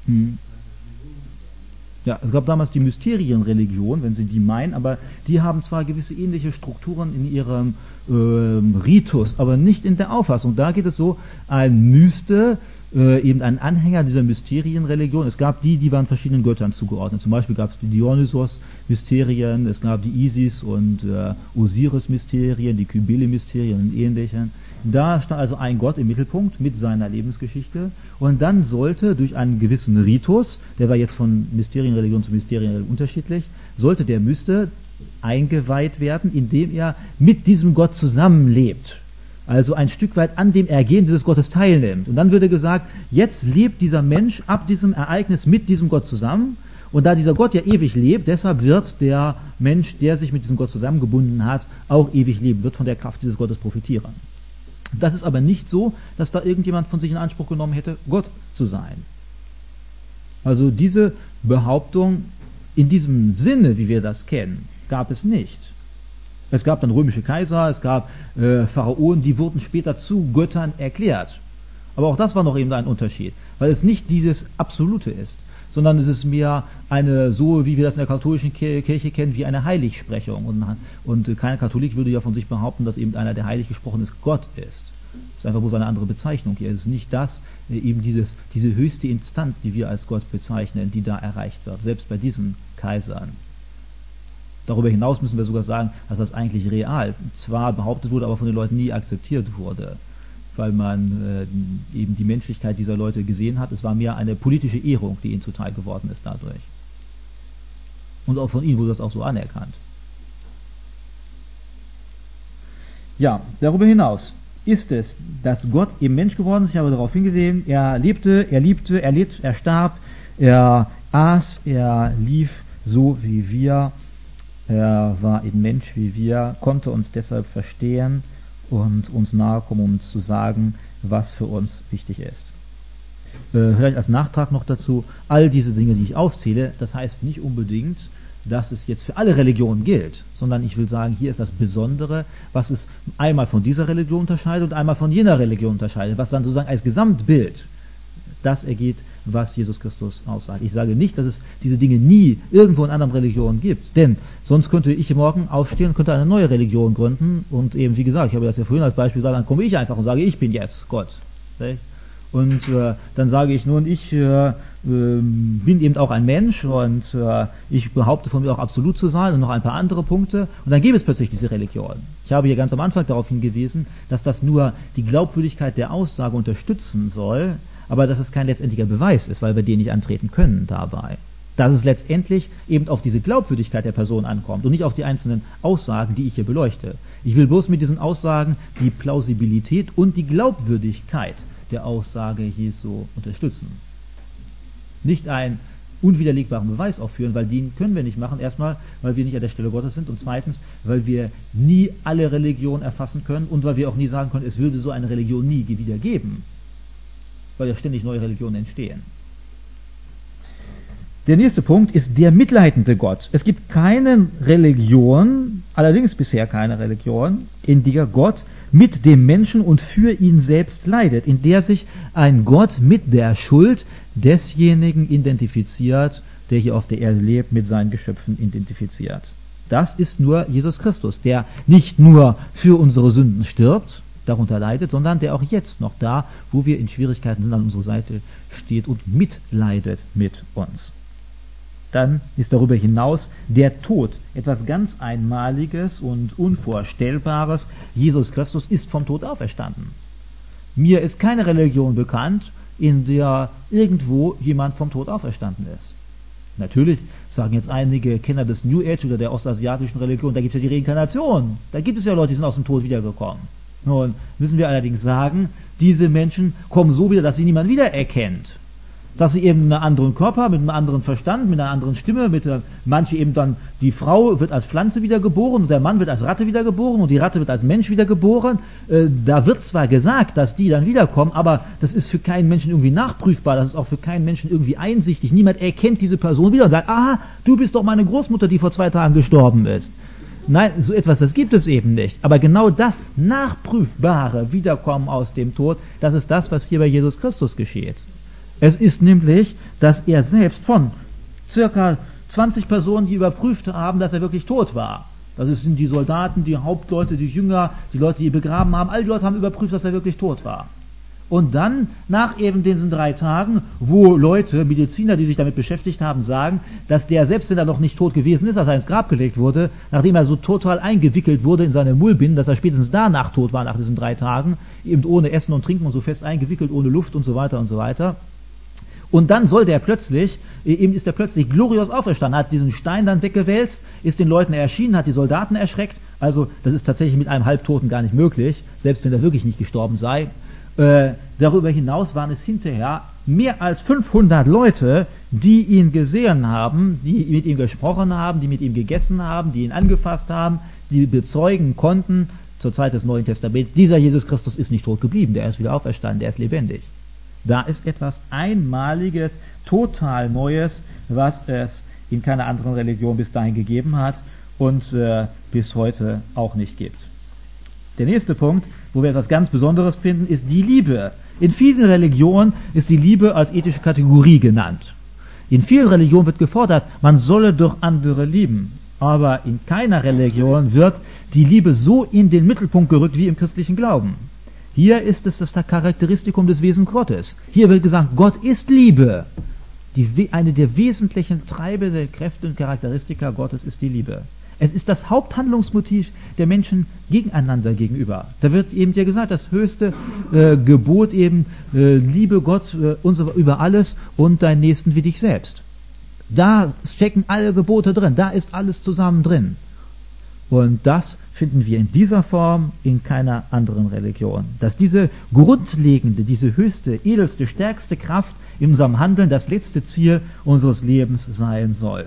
Hm. Ja, es gab damals die Mysterienreligion, wenn Sie die meinen, aber die haben zwar gewisse ähnliche Strukturen in ihrem ähm, Ritus, aber nicht in der Auffassung. Da geht es so, ein Myste, äh, eben ein Anhänger dieser Mysterienreligion. Es gab die, die waren verschiedenen Göttern zugeordnet. Zum Beispiel gab es die Dionysos-Mysterien, es gab die Isis- und äh, Osiris-Mysterien, die Kybele-Mysterien und ähnlichen. Da stand also ein Gott im Mittelpunkt mit seiner Lebensgeschichte und dann sollte durch einen gewissen Ritus, der war jetzt von Mysterienreligion zu Mysterienreligion unterschiedlich, sollte der Myste eingeweiht werden, indem er mit diesem Gott zusammenlebt. Also ein Stück weit an dem Ergehen dieses Gottes teilnimmt. Und dann würde gesagt, jetzt lebt dieser Mensch ab diesem Ereignis mit diesem Gott zusammen. Und da dieser Gott ja ewig lebt, deshalb wird der Mensch, der sich mit diesem Gott zusammengebunden hat, auch ewig leben, wird von der Kraft dieses Gottes profitieren. Das ist aber nicht so, dass da irgendjemand von sich in Anspruch genommen hätte, Gott zu sein. Also diese Behauptung in diesem Sinne, wie wir das kennen, gab es nicht. Es gab dann römische Kaiser, es gab äh, Pharaonen, die wurden später zu Göttern erklärt. Aber auch das war noch eben ein Unterschied, weil es nicht dieses Absolute ist, sondern es ist mehr eine, so wie wir das in der katholischen Kirche kennen, wie eine Heiligsprechung. Und, und kein Katholik würde ja von sich behaupten, dass eben einer, der heilig gesprochen ist, Gott ist. Das ist einfach bloß eine andere Bezeichnung hier. Es ist nicht das, eben dieses, diese höchste Instanz, die wir als Gott bezeichnen, die da erreicht wird, selbst bei diesen Kaisern. Darüber hinaus müssen wir sogar sagen, dass das eigentlich real zwar behauptet wurde, aber von den Leuten nie akzeptiert wurde, weil man äh, eben die Menschlichkeit dieser Leute gesehen hat. Es war mehr eine politische Ehrung, die ihnen zuteil geworden ist dadurch. Und auch von ihnen wurde das auch so anerkannt. Ja, darüber hinaus ist es, dass Gott eben Mensch geworden ist. Ich habe darauf hingewiesen, er lebte, er liebte, er litt, er starb, er aß, er lief so wie wir, er war eben Mensch wie wir, konnte uns deshalb verstehen und uns nahe kommen, um uns zu sagen, was für uns wichtig ist. Äh, vielleicht als Nachtrag noch dazu, all diese Dinge, die ich aufzähle, das heißt nicht unbedingt, dass es jetzt für alle Religionen gilt, sondern ich will sagen, hier ist das Besondere, was es einmal von dieser Religion unterscheidet und einmal von jener Religion unterscheidet, was dann sozusagen als Gesamtbild das ergeht, was Jesus Christus aussagt. Ich sage nicht, dass es diese Dinge nie irgendwo in anderen Religionen gibt, denn sonst könnte ich morgen aufstehen und könnte eine neue Religion gründen und eben, wie gesagt, ich habe das ja vorhin als Beispiel gesagt, dann komme ich einfach und sage, ich bin jetzt Gott. Und äh, dann sage ich nun, ich äh, äh, bin eben auch ein Mensch und äh, ich behaupte von mir auch absolut zu sein und noch ein paar andere Punkte und dann gäbe es plötzlich diese Religion. Ich habe hier ganz am Anfang darauf hingewiesen, dass das nur die Glaubwürdigkeit der Aussage unterstützen soll, aber dass es kein letztendlicher Beweis ist, weil wir den nicht antreten können dabei. Dass es letztendlich eben auf diese Glaubwürdigkeit der Person ankommt und nicht auf die einzelnen Aussagen, die ich hier beleuchte. Ich will bloß mit diesen Aussagen die Plausibilität und die Glaubwürdigkeit der Aussage Jesu unterstützen. Nicht einen unwiderlegbaren Beweis aufführen, weil den können wir nicht machen. Erstmal, weil wir nicht an der Stelle Gottes sind und zweitens, weil wir nie alle Religionen erfassen können und weil wir auch nie sagen können, es würde so eine Religion nie wieder geben. Weil ja ständig neue Religionen entstehen. Der nächste Punkt ist der mitleidende Gott. Es gibt keine Religion, allerdings bisher keine Religion, in der Gott mit dem Menschen und für ihn selbst leidet, in der sich ein Gott mit der Schuld desjenigen identifiziert, der hier auf der Erde lebt, mit seinen Geschöpfen identifiziert. Das ist nur Jesus Christus, der nicht nur für unsere Sünden stirbt, darunter leidet, sondern der auch jetzt noch da, wo wir in Schwierigkeiten sind, an unserer Seite steht und mitleidet mit uns. Dann ist darüber hinaus der Tod etwas ganz Einmaliges und Unvorstellbares. Jesus Christus ist vom Tod auferstanden. Mir ist keine Religion bekannt, in der irgendwo jemand vom Tod auferstanden ist. Natürlich sagen jetzt einige Kenner des New Age oder der ostasiatischen Religion, da gibt es ja die Reinkarnation. Da gibt es ja Leute, die sind aus dem Tod wiedergekommen. Nun müssen wir allerdings sagen, diese Menschen kommen so wieder, dass sie niemand wiedererkennt. Dass sie eben einen anderen Körper, mit einem anderen Verstand, mit einer anderen Stimme, mit der, manche eben dann, die Frau wird als Pflanze wiedergeboren und der Mann wird als Ratte wiedergeboren und die Ratte wird als Mensch wiedergeboren. Äh, da wird zwar gesagt, dass die dann wiederkommen, aber das ist für keinen Menschen irgendwie nachprüfbar, das ist auch für keinen Menschen irgendwie einsichtig. Niemand erkennt diese Person wieder und sagt, aha, du bist doch meine Großmutter, die vor zwei Tagen gestorben ist. Nein, so etwas, das gibt es eben nicht. Aber genau das nachprüfbare Wiederkommen aus dem Tod, das ist das, was hier bei Jesus Christus geschieht. Es ist nämlich, dass er selbst von circa zwanzig Personen, die überprüft haben, dass er wirklich tot war. Das sind die Soldaten, die Hauptleute, die Jünger, die Leute, die ihn begraben haben. All die Leute haben überprüft, dass er wirklich tot war. Und dann, nach eben diesen drei Tagen, wo Leute, Mediziner, die sich damit beschäftigt haben, sagen, dass der, selbst wenn er noch nicht tot gewesen ist, als er ins Grab gelegt wurde, nachdem er so total eingewickelt wurde in seine Mullbinden, dass er spätestens danach tot war, nach diesen drei Tagen, eben ohne Essen und Trinken und so fest eingewickelt, ohne Luft und so weiter und so weiter. Und dann soll der plötzlich, eben ist er plötzlich glorios auferstanden, hat diesen Stein dann weggewälzt, ist den Leuten erschienen, hat die Soldaten erschreckt. Also das ist tatsächlich mit einem Halbtoten gar nicht möglich, selbst wenn er wirklich nicht gestorben sei. Äh, darüber hinaus waren es hinterher mehr als fünfhundert Leute, die ihn gesehen haben, die mit ihm gesprochen haben, die mit ihm gegessen haben, die ihn angefasst haben, die bezeugen konnten zur Zeit des Neuen Testaments, dieser Jesus Christus ist nicht tot geblieben, der ist wieder auferstanden, der ist lebendig. Da ist etwas Einmaliges, total Neues, was es in keiner anderen Religion bis dahin gegeben hat und äh, bis heute auch nicht gibt. Der nächste Punkt, wo wir etwas ganz Besonderes finden, ist die Liebe. In vielen Religionen ist die Liebe als ethische Kategorie genannt. In vielen Religionen wird gefordert, man solle doch andere lieben. Aber in keiner Religion wird die Liebe so in den Mittelpunkt gerückt wie im christlichen Glauben. Hier ist es das Charakteristikum des Wesens Gottes. Hier wird gesagt, Gott ist Liebe. Die, eine der wesentlichen treibenden Kräfte und Charakteristika Gottes ist die Liebe. Es ist das Haupthandlungsmotiv der Menschen gegeneinander gegenüber. Da wird eben ja gesagt, das höchste äh, Gebot eben, äh, liebe Gott äh, und so, über alles und deinen Nächsten wie dich selbst. Da stecken alle Gebote drin, da ist alles zusammen drin. Und das finden wir in dieser Form in keiner anderen Religion. Dass diese grundlegende, diese höchste, edelste, stärkste Kraft in unserem Handeln das letzte Ziel unseres Lebens sein soll.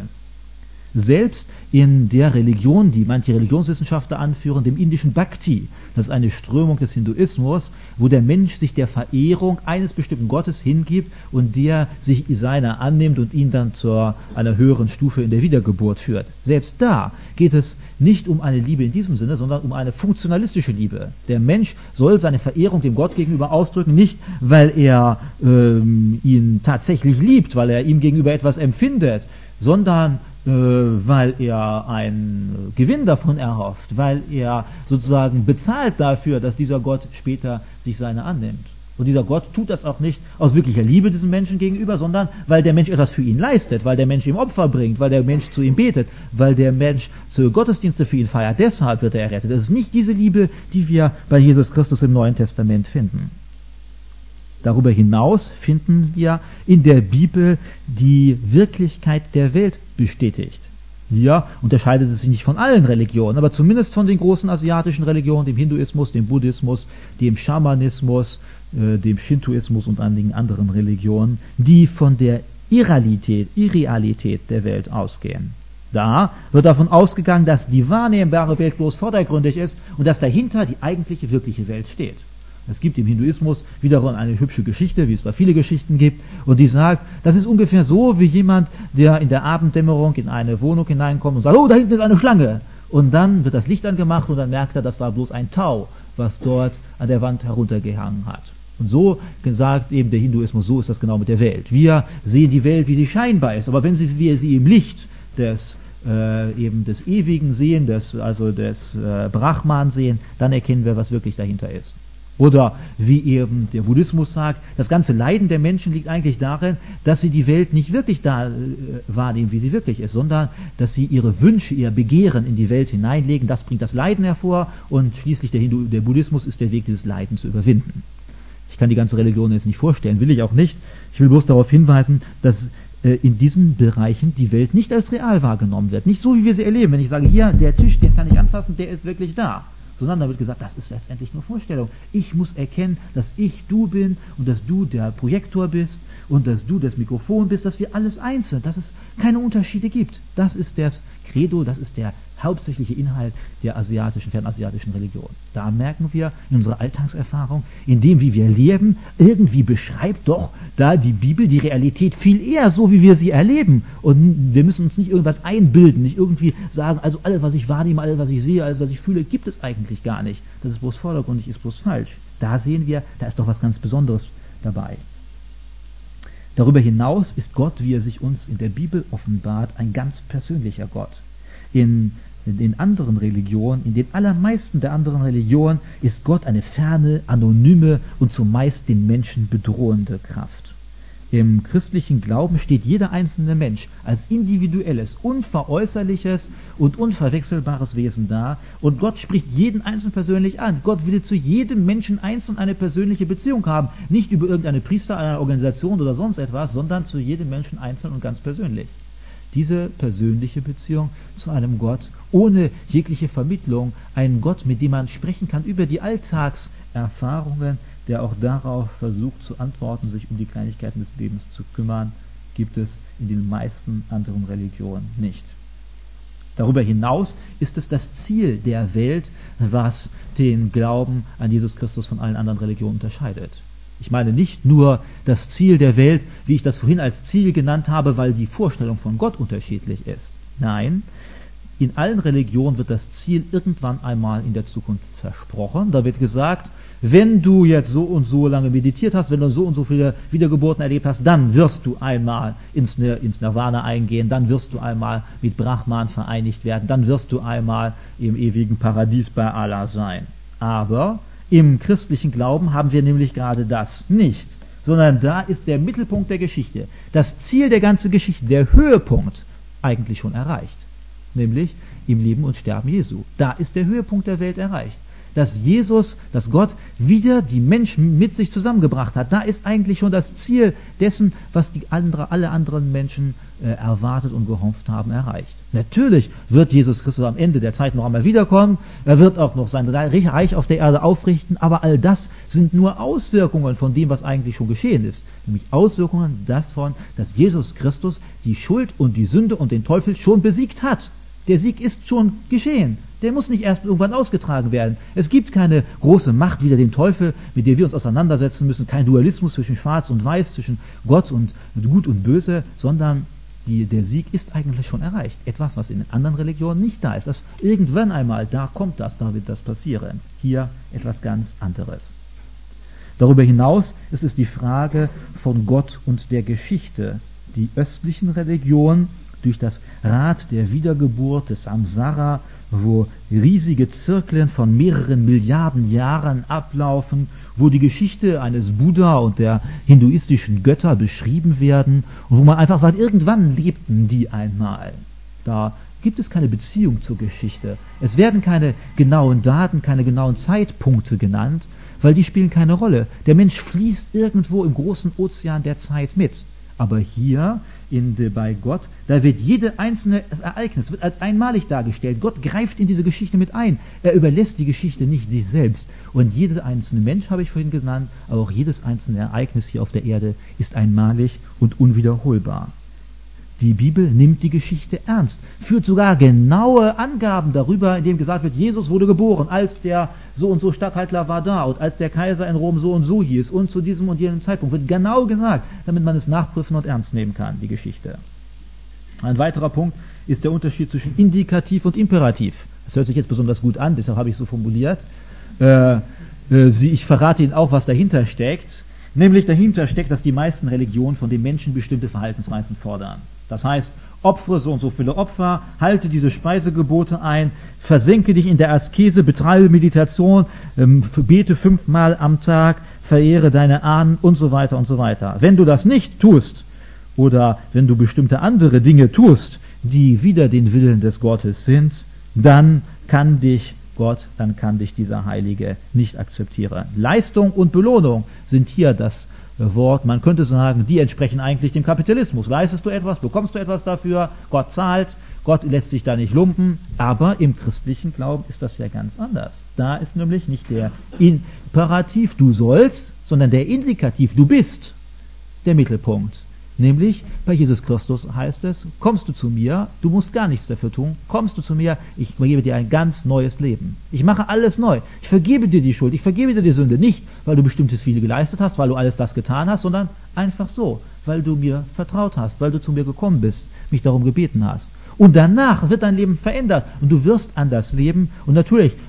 Selbst in der Religion, die manche Religionswissenschaftler anführen, dem indischen Bhakti, das ist eine Strömung des Hinduismus, wo der Mensch sich der Verehrung eines bestimmten Gottes hingibt und der sich seiner annimmt und ihn dann zu einer höheren Stufe in der Wiedergeburt führt. Selbst da geht es nicht um eine Liebe in diesem Sinne, sondern um eine funktionalistische Liebe. Der Mensch soll seine Verehrung dem Gott gegenüber ausdrücken, nicht weil er ähm, ihn tatsächlich liebt, weil er ihm gegenüber etwas empfindet, sondern weil er einen Gewinn davon erhofft, weil er sozusagen bezahlt dafür, dass dieser Gott später sich seiner annimmt. Und dieser Gott tut das auch nicht aus wirklicher Liebe diesem Menschen gegenüber, sondern weil der Mensch etwas für ihn leistet, weil der Mensch ihm Opfer bringt, weil der Mensch zu ihm betet, weil der Mensch zu Gottesdienste für ihn feiert. Deshalb wird er errettet. Das ist nicht diese Liebe, die wir bei Jesus Christus im Neuen Testament finden. Darüber hinaus finden wir in der Bibel die Wirklichkeit der Welt bestätigt. Hier unterscheidet es sich nicht von allen Religionen, aber zumindest von den großen asiatischen Religionen, dem Hinduismus, dem Buddhismus, dem Schamanismus, äh, dem Shintoismus und einigen anderen Religionen, die von der Irrealität, Irrealität der Welt ausgehen. Da wird davon ausgegangen, dass die wahrnehmbare Welt bloß vordergründig ist und dass dahinter die eigentliche, wirkliche Welt steht. Es gibt im Hinduismus wiederum eine hübsche Geschichte, wie es da viele Geschichten gibt, und die sagt, das ist ungefähr so wie jemand, der in der Abenddämmerung in eine Wohnung hineinkommt und sagt, oh, da hinten ist eine Schlange. Und dann wird das Licht angemacht und dann merkt er, das war bloß ein Tau, was dort an der Wand heruntergehangen hat. Und so gesagt eben der Hinduismus, so ist das genau mit der Welt. Wir sehen die Welt, wie sie scheinbar ist, aber wenn sie, wir sie im Licht des äh, eben des Ewigen sehen, des, also des äh, Brahman sehen, dann erkennen wir, was wirklich dahinter ist. Oder wie eben der Buddhismus sagt, das ganze Leiden der Menschen liegt eigentlich darin, dass sie die Welt nicht wirklich da äh, wahrnehmen, wie sie wirklich ist, sondern dass sie ihre Wünsche, ihr Begehren in die Welt hineinlegen. Das bringt das Leiden hervor und schließlich der, Hindu, der Buddhismus ist der Weg, dieses Leiden zu überwinden. Ich kann die ganze Religion jetzt nicht vorstellen, will ich auch nicht. Ich will bloß darauf hinweisen, dass äh, in diesen Bereichen die Welt nicht als real wahrgenommen wird. Nicht so, wie wir sie erleben. Wenn ich sage, hier, der Tisch, den kann ich anfassen, der ist wirklich da. Sondern da wird gesagt, das ist letztendlich nur Vorstellung. Ich muss erkennen, dass ich du bin und dass du der Projektor bist und dass du das Mikrofon bist, dass wir alles eins sind, dass es keine Unterschiede gibt. Das ist das Credo, das ist der hauptsächliche Inhalt der asiatischen, fernasiatischen Religion. Da merken wir in unserer Alltagserfahrung, in dem, wie wir leben, irgendwie beschreibt doch da die Bibel die Realität viel eher so, wie wir sie erleben. Und wir müssen uns nicht irgendwas einbilden, nicht irgendwie sagen, also alles, was ich wahrnehme, alles, was ich sehe, alles, was ich fühle, gibt es eigentlich gar nicht. Das ist bloß vordergründig, ist bloß falsch. Da sehen wir, da ist doch was ganz Besonderes dabei. Darüber hinaus ist Gott, wie er sich uns in der Bibel offenbart, ein ganz persönlicher Gott. In In den anderen Religionen, in den allermeisten der anderen Religionen, ist Gott eine ferne, anonyme und zumeist den Menschen bedrohende Kraft. Im christlichen Glauben steht jeder einzelne Mensch als individuelles, unveräußerliches und unverwechselbares Wesen da, und Gott spricht jeden Einzelnen persönlich an. Gott will zu jedem Menschen einzeln eine persönliche Beziehung haben, nicht über irgendeine Priester, eine Organisation oder sonst etwas, sondern zu jedem Menschen einzeln und ganz persönlich. Diese persönliche Beziehung zu einem Gott ohne jegliche Vermittlung, einen Gott, mit dem man sprechen kann über die Alltagserfahrungen, der auch darauf versucht zu antworten, sich um die Kleinigkeiten des Lebens zu kümmern, gibt es in den meisten anderen Religionen nicht. Darüber hinaus ist es das Ziel der Welt, was den Glauben an Jesus Christus von allen anderen Religionen unterscheidet. Ich meine nicht nur das Ziel der Welt, wie ich das vorhin als Ziel genannt habe, weil die Vorstellung von Gott unterschiedlich ist. Nein, in allen Religionen wird das Ziel irgendwann einmal in der Zukunft versprochen. Da wird gesagt, wenn du jetzt so und so lange meditiert hast, wenn du so und so viele Wiedergeburten erlebt hast, dann wirst du einmal ins, ins Nirvana eingehen, dann wirst du einmal mit Brahman vereinigt werden, dann wirst du einmal im ewigen Paradies bei Allah sein. Aber im christlichen Glauben haben wir nämlich gerade das nicht, sondern da ist der Mittelpunkt der Geschichte, das Ziel der ganzen Geschichte, der Höhepunkt eigentlich schon erreicht, nämlich im Leben und Sterben Jesu. Da ist der Höhepunkt der Welt erreicht. Dass Jesus, dass Gott wieder die Menschen mit sich zusammengebracht hat, da ist eigentlich schon das Ziel dessen, was die andere, alle anderen Menschen äh, erwartet und gehofft haben, erreicht. Natürlich wird Jesus Christus am Ende der Zeit noch einmal wiederkommen, er wird auch noch sein Reich auf der Erde aufrichten, aber all das sind nur Auswirkungen von dem, was eigentlich schon geschehen ist. Nämlich Auswirkungen davon, dass Jesus Christus die Schuld und die Sünde und den Teufel schon besiegt hat. Der Sieg ist schon geschehen. Der muss nicht erst irgendwann ausgetragen werden. Es gibt keine große Macht wider den Teufel, mit der wir uns auseinandersetzen müssen, kein Dualismus zwischen Schwarz und Weiß, zwischen Gott und Gut und Böse, sondern die, der Sieg ist eigentlich schon erreicht. Etwas, was in den anderen Religionen nicht da ist. Das irgendwann einmal, da kommt das, da wird das passieren. Hier etwas ganz anderes. Darüber hinaus ist es die Frage von Gott und der Geschichte. Die östlichen Religionen durch das Rad der Wiedergeburt des Samsara, wo riesige Zirkeln von mehreren Milliarden Jahren ablaufen, wo die Geschichte eines Buddha und der hinduistischen Götter beschrieben werden und wo man einfach sagt, irgendwann lebten die einmal. Da gibt es keine Beziehung zur Geschichte. Es werden keine genauen Daten, keine genauen Zeitpunkte genannt, weil die spielen keine Rolle. Der Mensch fließt irgendwo im großen Ozean der Zeit mit. Aber hier in, bei Gott, da wird jede einzelne Ereignis wird als einmalig dargestellt. Gott greift in diese Geschichte mit ein. Er überlässt die Geschichte nicht sich selbst. Und jeder einzelne Mensch, habe ich vorhin genannt, aber auch jedes einzelne Ereignis hier auf der Erde ist einmalig und unwiederholbar. Die Bibel nimmt die Geschichte ernst, führt sogar genaue Angaben darüber, in dem gesagt wird, Jesus wurde geboren, als der so und so Statthalter war da und als der Kaiser in Rom so und so hieß und zu diesem und jenem Zeitpunkt wird genau gesagt, damit man es nachprüfen und ernst nehmen kann, die Geschichte. Ein weiterer Punkt ist der Unterschied zwischen Indikativ und Imperativ. Das hört sich jetzt besonders gut an, deshalb habe ich so formuliert. Äh, äh, Sie, ich verrate Ihnen auch, was dahinter steckt. Nämlich dahinter steckt, dass die meisten Religionen von den Menschen bestimmte Verhaltensweisen fordern. Das heißt, opfere so und so viele Opfer, halte diese Speisegebote ein, versenke dich in der Askese, betreibe Meditation, ähm, bete fünfmal am Tag, verehre deine Ahnen und so weiter und so weiter. Wenn du das nicht tust oder wenn du bestimmte andere Dinge tust, die wider den Willen des Gottes sind, dann kann dich Gott, dann kann dich dieser Heilige nicht akzeptieren. Leistung und Belohnung sind hier das Wort, man könnte sagen, die entsprechen eigentlich dem Kapitalismus. Leistest du etwas, bekommst du etwas dafür, Gott zahlt, Gott lässt sich da nicht lumpen, aber im christlichen Glauben ist das ja ganz anders. Da ist nämlich nicht der Imperativ, du sollst, sondern der Indikativ, du bist, der Mittelpunkt. Nämlich bei Jesus Christus heißt es, kommst du zu mir, du musst gar nichts dafür tun, kommst du zu mir, ich gebe dir ein ganz neues Leben. Ich mache alles neu. Ich vergebe dir die Schuld, ich vergebe dir die Sünde. Nicht, weil du bestimmtes viele geleistet hast, weil du alles das getan hast, sondern einfach so, weil du mir vertraut hast, weil du zu mir gekommen bist, mich darum gebeten hast. Und danach wird dein Leben verändert und du wirst anders leben und natürlich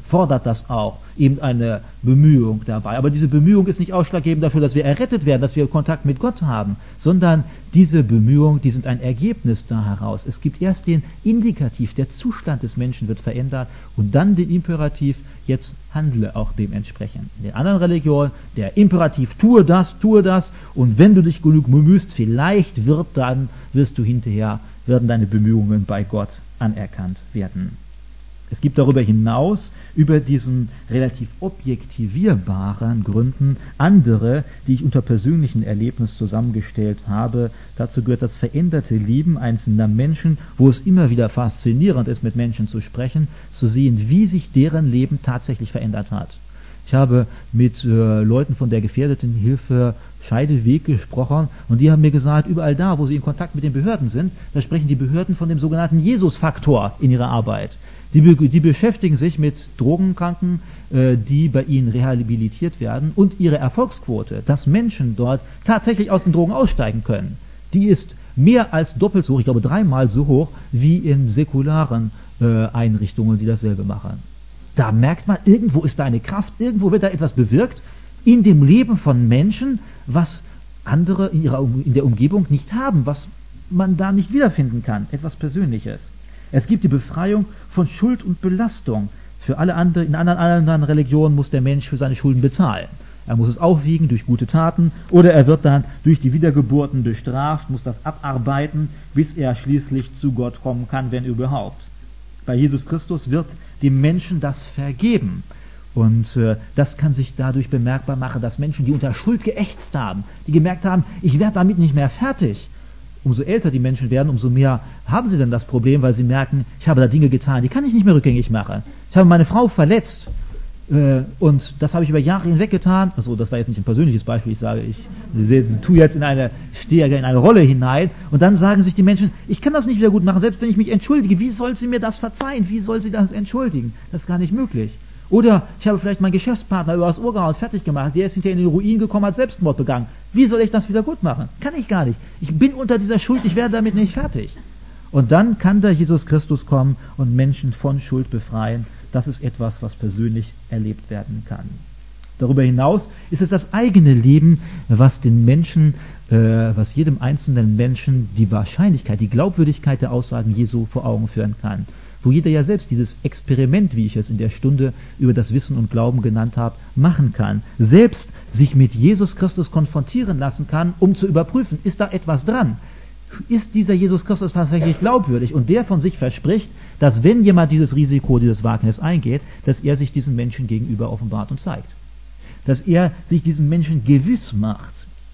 fordert das auch, eben eine Bemühung dabei. Aber diese Bemühung ist nicht ausschlaggebend dafür, dass wir errettet werden, dass wir Kontakt mit Gott haben, sondern diese Bemühungen, die sind ein Ergebnis da heraus. Es gibt erst den Indikativ, der Zustand des Menschen wird verändert, und dann den Imperativ, jetzt handle auch dementsprechend. In den anderen Religionen, der Imperativ, tue das, tue das, und wenn du dich genug bemühst, vielleicht wird dann, wirst du hinterher, werden deine Bemühungen bei Gott anerkannt werden. Es gibt darüber hinaus, über diesen relativ objektivierbaren Gründen, andere, die ich unter persönlichen Erlebnis zusammengestellt habe. Dazu gehört das veränderte Leben einzelner Menschen, wo es immer wieder faszinierend ist, mit Menschen zu sprechen, zu sehen, wie sich deren Leben tatsächlich verändert hat. Ich habe mit äh, Leuten von der gefährdeten Hilfe Scheideweg gesprochen, und die haben mir gesagt, überall da, wo sie in Kontakt mit den Behörden sind, da sprechen die Behörden von dem sogenannten Jesus-Faktor in ihrer Arbeit. Die, be- die beschäftigen sich mit Drogenkranken, äh, die bei ihnen rehabilitiert werden, und ihre Erfolgsquote, dass Menschen dort tatsächlich aus den Drogen aussteigen können, die ist mehr als doppelt so hoch, ich glaube dreimal so hoch, wie in säkularen äh, Einrichtungen, die dasselbe machen. Da merkt man, irgendwo ist da eine Kraft, irgendwo wird da etwas bewirkt in dem Leben von Menschen, was andere in ihrer in der Umgebung nicht haben, was man da nicht wiederfinden kann, etwas Persönliches. Es gibt die Befreiung von Schuld und Belastung. Für alle andere, in anderen, anderen Religionen muss der Mensch für seine Schulden bezahlen. Er muss es aufwiegen durch gute Taten, oder er wird dann durch die Wiedergeburten bestraft, muss das abarbeiten, bis er schließlich zu Gott kommen kann, wenn überhaupt. Bei Jesus Christus wird dem Menschen das vergeben. Und äh, das kann sich dadurch bemerkbar machen, dass Menschen, die unter Schuld geächzt haben, die gemerkt haben, ich werde damit nicht mehr fertig. Umso älter die Menschen werden, umso mehr haben sie dann das Problem, weil sie merken, ich habe da Dinge getan, die kann ich nicht mehr rückgängig machen. Ich habe meine Frau verletzt, äh, und das habe ich über Jahre hinweg getan. Also das war jetzt nicht ein persönliches Beispiel, ich sage, ich tue jetzt in eine, stehe in eine Rolle hinein, und dann sagen sich die Menschen, ich kann das nicht wieder gut machen, selbst wenn ich mich entschuldige, wie soll sie mir das verzeihen, wie soll sie das entschuldigen? Das ist gar nicht möglich. Oder ich habe vielleicht meinen Geschäftspartner über das Ohr gehauen, fertig gemacht, der ist hinterher in den Ruin gekommen, hat Selbstmord begangen. Wie soll ich das wieder gut machen? Kann ich gar nicht. Ich bin unter dieser Schuld, ich werde damit nicht fertig. Und dann kann der Jesus Christus kommen und Menschen von Schuld befreien. Das ist etwas, was persönlich erlebt werden kann. Darüber hinaus ist es das eigene Leben, was den Menschen, äh, was jedem einzelnen Menschen die Wahrscheinlichkeit, die Glaubwürdigkeit der Aussagen Jesu vor Augen führen kann. Wo jeder ja selbst dieses Experiment, wie ich es in der Stunde über das Wissen und Glauben genannt habe, machen kann. Selbst sich mit Jesus Christus konfrontieren lassen kann, um zu überprüfen, ist da etwas dran? Ist dieser Jesus Christus tatsächlich glaubwürdig? Und der von sich verspricht, dass wenn jemand dieses Risiko, dieses Wagnis eingeht, dass er sich diesen Menschen gegenüber offenbart und zeigt. Dass er sich diesen Menschen gewiss macht.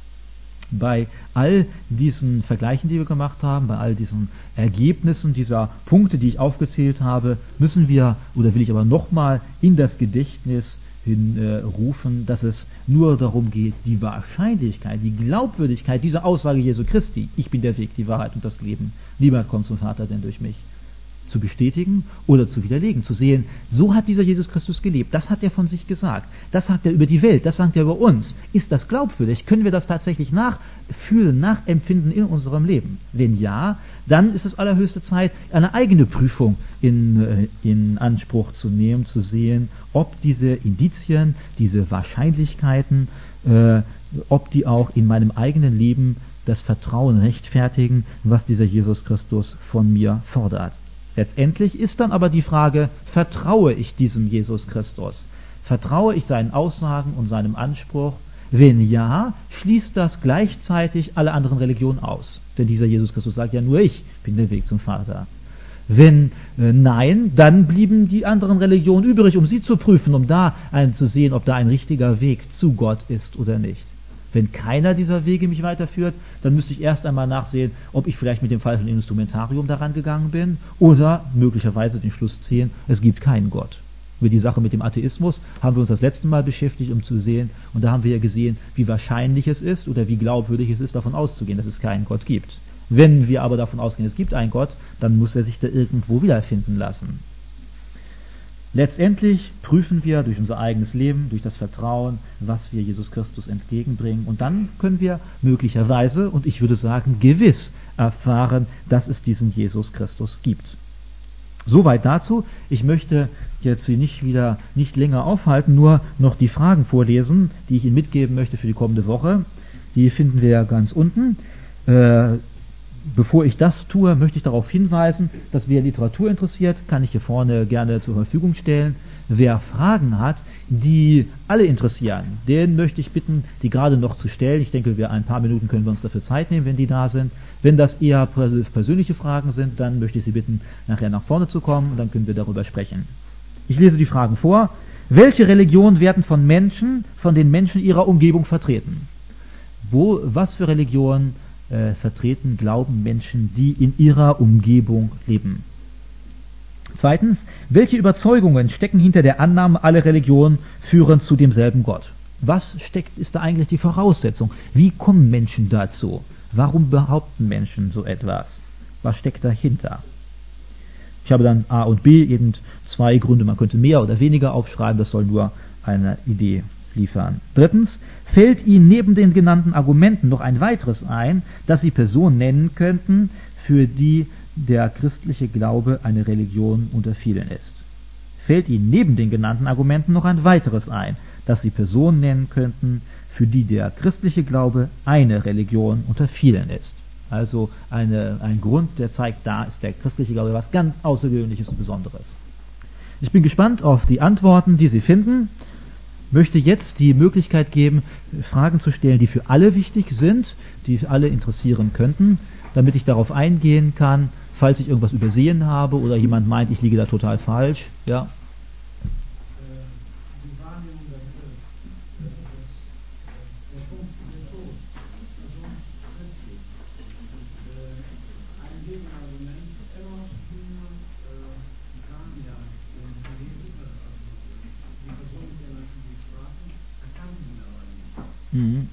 Bei all diesen Vergleichen, die wir gemacht haben, bei all diesen Ergebnissen dieser Punkte, die ich aufgezählt habe, müssen wir, oder will ich aber nochmal in das Gedächtnis hinrufen, äh, dass es nur darum geht, die Wahrscheinlichkeit, die Glaubwürdigkeit dieser Aussage Jesu Christi, ich bin der Weg, die Wahrheit und das Leben, niemand kommt zum Vater denn durch mich, zu bestätigen oder zu widerlegen, zu sehen, so hat dieser Jesus Christus gelebt, das hat er von sich gesagt, das sagt er über die Welt, das sagt er über uns. Ist das glaubwürdig? Können wir das tatsächlich nachfühlen, nachempfinden in unserem Leben? Wenn ja, dann ist es allerhöchste Zeit, eine eigene Prüfung in, in Anspruch zu nehmen, zu sehen, ob diese Indizien, diese Wahrscheinlichkeiten, äh, ob die auch in meinem eigenen Leben das Vertrauen rechtfertigen, was dieser Jesus Christus von mir fordert. Letztendlich ist dann aber die Frage, vertraue ich diesem Jesus Christus? Vertraue ich seinen Aussagen und seinem Anspruch? Wenn ja, schließt das gleichzeitig alle anderen Religionen aus. Denn dieser Jesus Christus sagt ja, nur ich bin der Weg zum Vater. Wenn äh, nein, dann blieben die anderen Religionen übrig, um sie zu prüfen, um da einen zu sehen, ob da ein richtiger Weg zu Gott ist oder nicht. Wenn keiner dieser Wege mich weiterführt, dann müsste ich erst einmal nachsehen, ob ich vielleicht mit dem falschen Instrumentarium daran gegangen bin oder möglicherweise den Schluss ziehen, es gibt keinen Gott. Über die Sache mit dem Atheismus haben wir uns das letzte Mal beschäftigt, um zu sehen, und da haben wir ja gesehen, wie wahrscheinlich es ist oder wie glaubwürdig es ist, davon auszugehen, dass es keinen Gott gibt. Wenn wir aber davon ausgehen, es gibt einen Gott, dann muss er sich da irgendwo wiederfinden lassen. Letztendlich prüfen wir durch unser eigenes Leben, durch das Vertrauen, was wir Jesus Christus entgegenbringen. Und dann können wir möglicherweise, und ich würde sagen gewiss, erfahren, dass es diesen Jesus Christus gibt. Soweit dazu. Ich möchte jetzt Sie nicht wieder nicht länger aufhalten, nur noch die Fragen vorlesen, die ich Ihnen mitgeben möchte für die kommende Woche. Die finden wir ganz unten. Äh, bevor ich das tue, möchte ich darauf hinweisen, dass wer Literatur interessiert, kann ich hier vorne gerne zur Verfügung stellen. Wer Fragen hat, die alle interessieren, den möchte ich bitten, die gerade noch zu stellen. Ich denke, wir ein paar Minuten können wir uns dafür Zeit nehmen, wenn die da sind. Wenn das eher persönliche Fragen sind, dann möchte ich Sie bitten, nachher nach vorne zu kommen und dann können wir darüber sprechen. Ich lese die Fragen vor. Welche Religionen werden von Menschen, von den Menschen ihrer Umgebung vertreten? Wo, was für Religionen äh, vertreten, glauben Menschen, die in ihrer Umgebung leben? Zweitens, welche Überzeugungen stecken hinter der Annahme, alle Religionen führen zu demselben Gott? Was steckt, ist da eigentlich die Voraussetzung? Wie kommen Menschen dazu? Warum behaupten Menschen so etwas? Was steckt dahinter? Ich habe dann A und B, eben zwei Gründe. Man könnte mehr oder weniger aufschreiben, das soll nur eine Idee liefern. Drittens, fällt Ihnen neben den genannten Argumenten noch ein weiteres ein, das Sie Personen nennen könnten, für die der christliche Glaube eine Religion unter vielen ist? Fällt Ihnen neben den genannten Argumenten noch ein weiteres ein, das Sie Personen nennen könnten, für die der christliche Glaube eine Religion unter vielen ist? Also eine, ein Grund, der zeigt, da ist der christliche Glaube was ganz Außergewöhnliches und Besonderes. Ich bin gespannt auf die Antworten, die Sie finden. Möchte jetzt die Möglichkeit geben, Fragen zu stellen, die für alle wichtig sind, die alle interessieren könnten, damit ich darauf eingehen kann, falls ich irgendwas übersehen habe oder jemand meint, ich liege da total falsch. Ja. Mhm.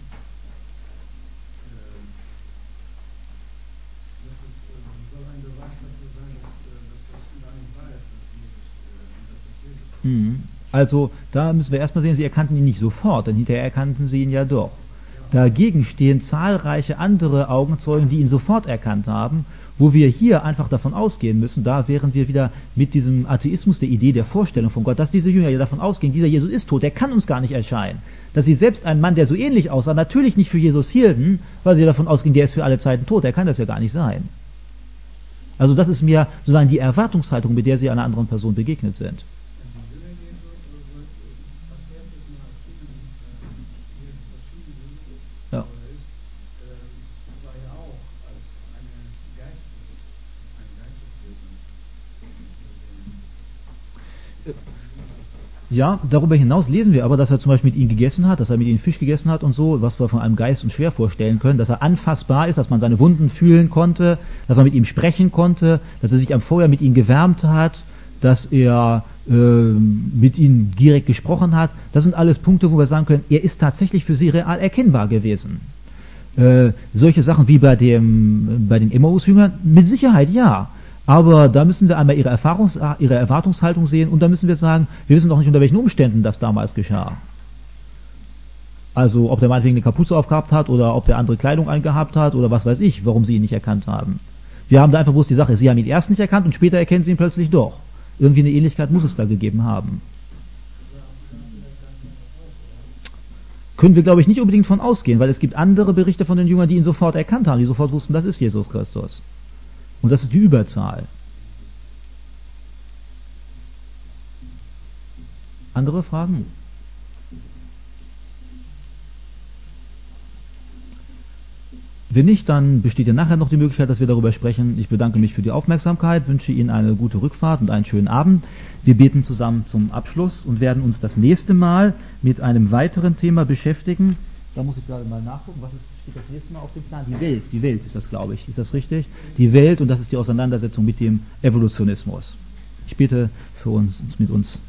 Mhm. Also da müssen wir erstmal sehen, sie erkannten ihn nicht sofort, denn hinterher erkannten sie ihn ja doch. Dagegen stehen zahlreiche andere Augenzeugen, die ihn sofort erkannt haben, wo wir hier einfach davon ausgehen müssen, da wären wir wieder mit diesem Atheismus der Idee der Vorstellung von Gott, dass diese Jünger ja davon ausgehen, dieser Jesus ist tot, der kann uns gar nicht erscheinen. Dass sie selbst einen Mann, der so ähnlich aussah, natürlich nicht für Jesus hielten, weil sie davon ausgehen, der ist für alle Zeiten tot, der kann das ja gar nicht sein. Also das ist mir sozusagen die Erwartungshaltung, mit der sie einer anderen Person begegnet sind. Ja. Ja, darüber hinaus lesen wir aber, dass er zum Beispiel mit ihnen gegessen hat, dass er mit ihnen Fisch gegessen hat und so, was wir von einem Geist uns schwer vorstellen können, dass er anfassbar ist, dass man seine Wunden fühlen konnte, dass man mit ihm sprechen konnte, dass er sich am Feuer mit ihnen gewärmt hat, dass er äh, mit ihnen direkt gesprochen hat. Das sind alles Punkte, wo wir sagen können, er ist tatsächlich für sie real erkennbar gewesen. Äh, solche Sachen wie bei dem bei den Emmaus-Jüngern, mit Sicherheit ja. Aber da müssen wir einmal ihre, Erfahrungs-, ihre Erwartungshaltung sehen und da müssen wir sagen, wir wissen doch nicht, unter welchen Umständen das damals geschah. Also ob der meinetwegen eine Kapuze aufgehabt hat oder ob der andere Kleidung angehabt hat oder was weiß ich, warum sie ihn nicht erkannt haben. Wir haben da einfach bloß die Sache, sie haben ihn erst nicht erkannt und später erkennen sie ihn plötzlich doch. Irgendwie eine Ähnlichkeit muss es da gegeben haben. Können wir, glaube ich, nicht unbedingt von ausgehen, weil es gibt andere Berichte von den Jüngern, die ihn sofort erkannt haben, die sofort wussten, das ist Jesus Christus. Und das ist die Überzahl. Andere Fragen? Wenn nicht, dann besteht ja nachher noch die Möglichkeit, dass wir darüber sprechen. Ich bedanke mich für die Aufmerksamkeit, wünsche Ihnen eine gute Rückfahrt und einen schönen Abend. Wir beten zusammen zum Abschluss und werden uns das nächste Mal mit einem weiteren Thema beschäftigen. Da muss ich gerade mal nachgucken, was ist, steht das nächste Mal auf dem Plan? Die Welt, die Welt ist das, glaube ich. Ist das richtig? Die Welt, und das ist die Auseinandersetzung mit dem Evolutionismus. Ich bitte für uns, mit uns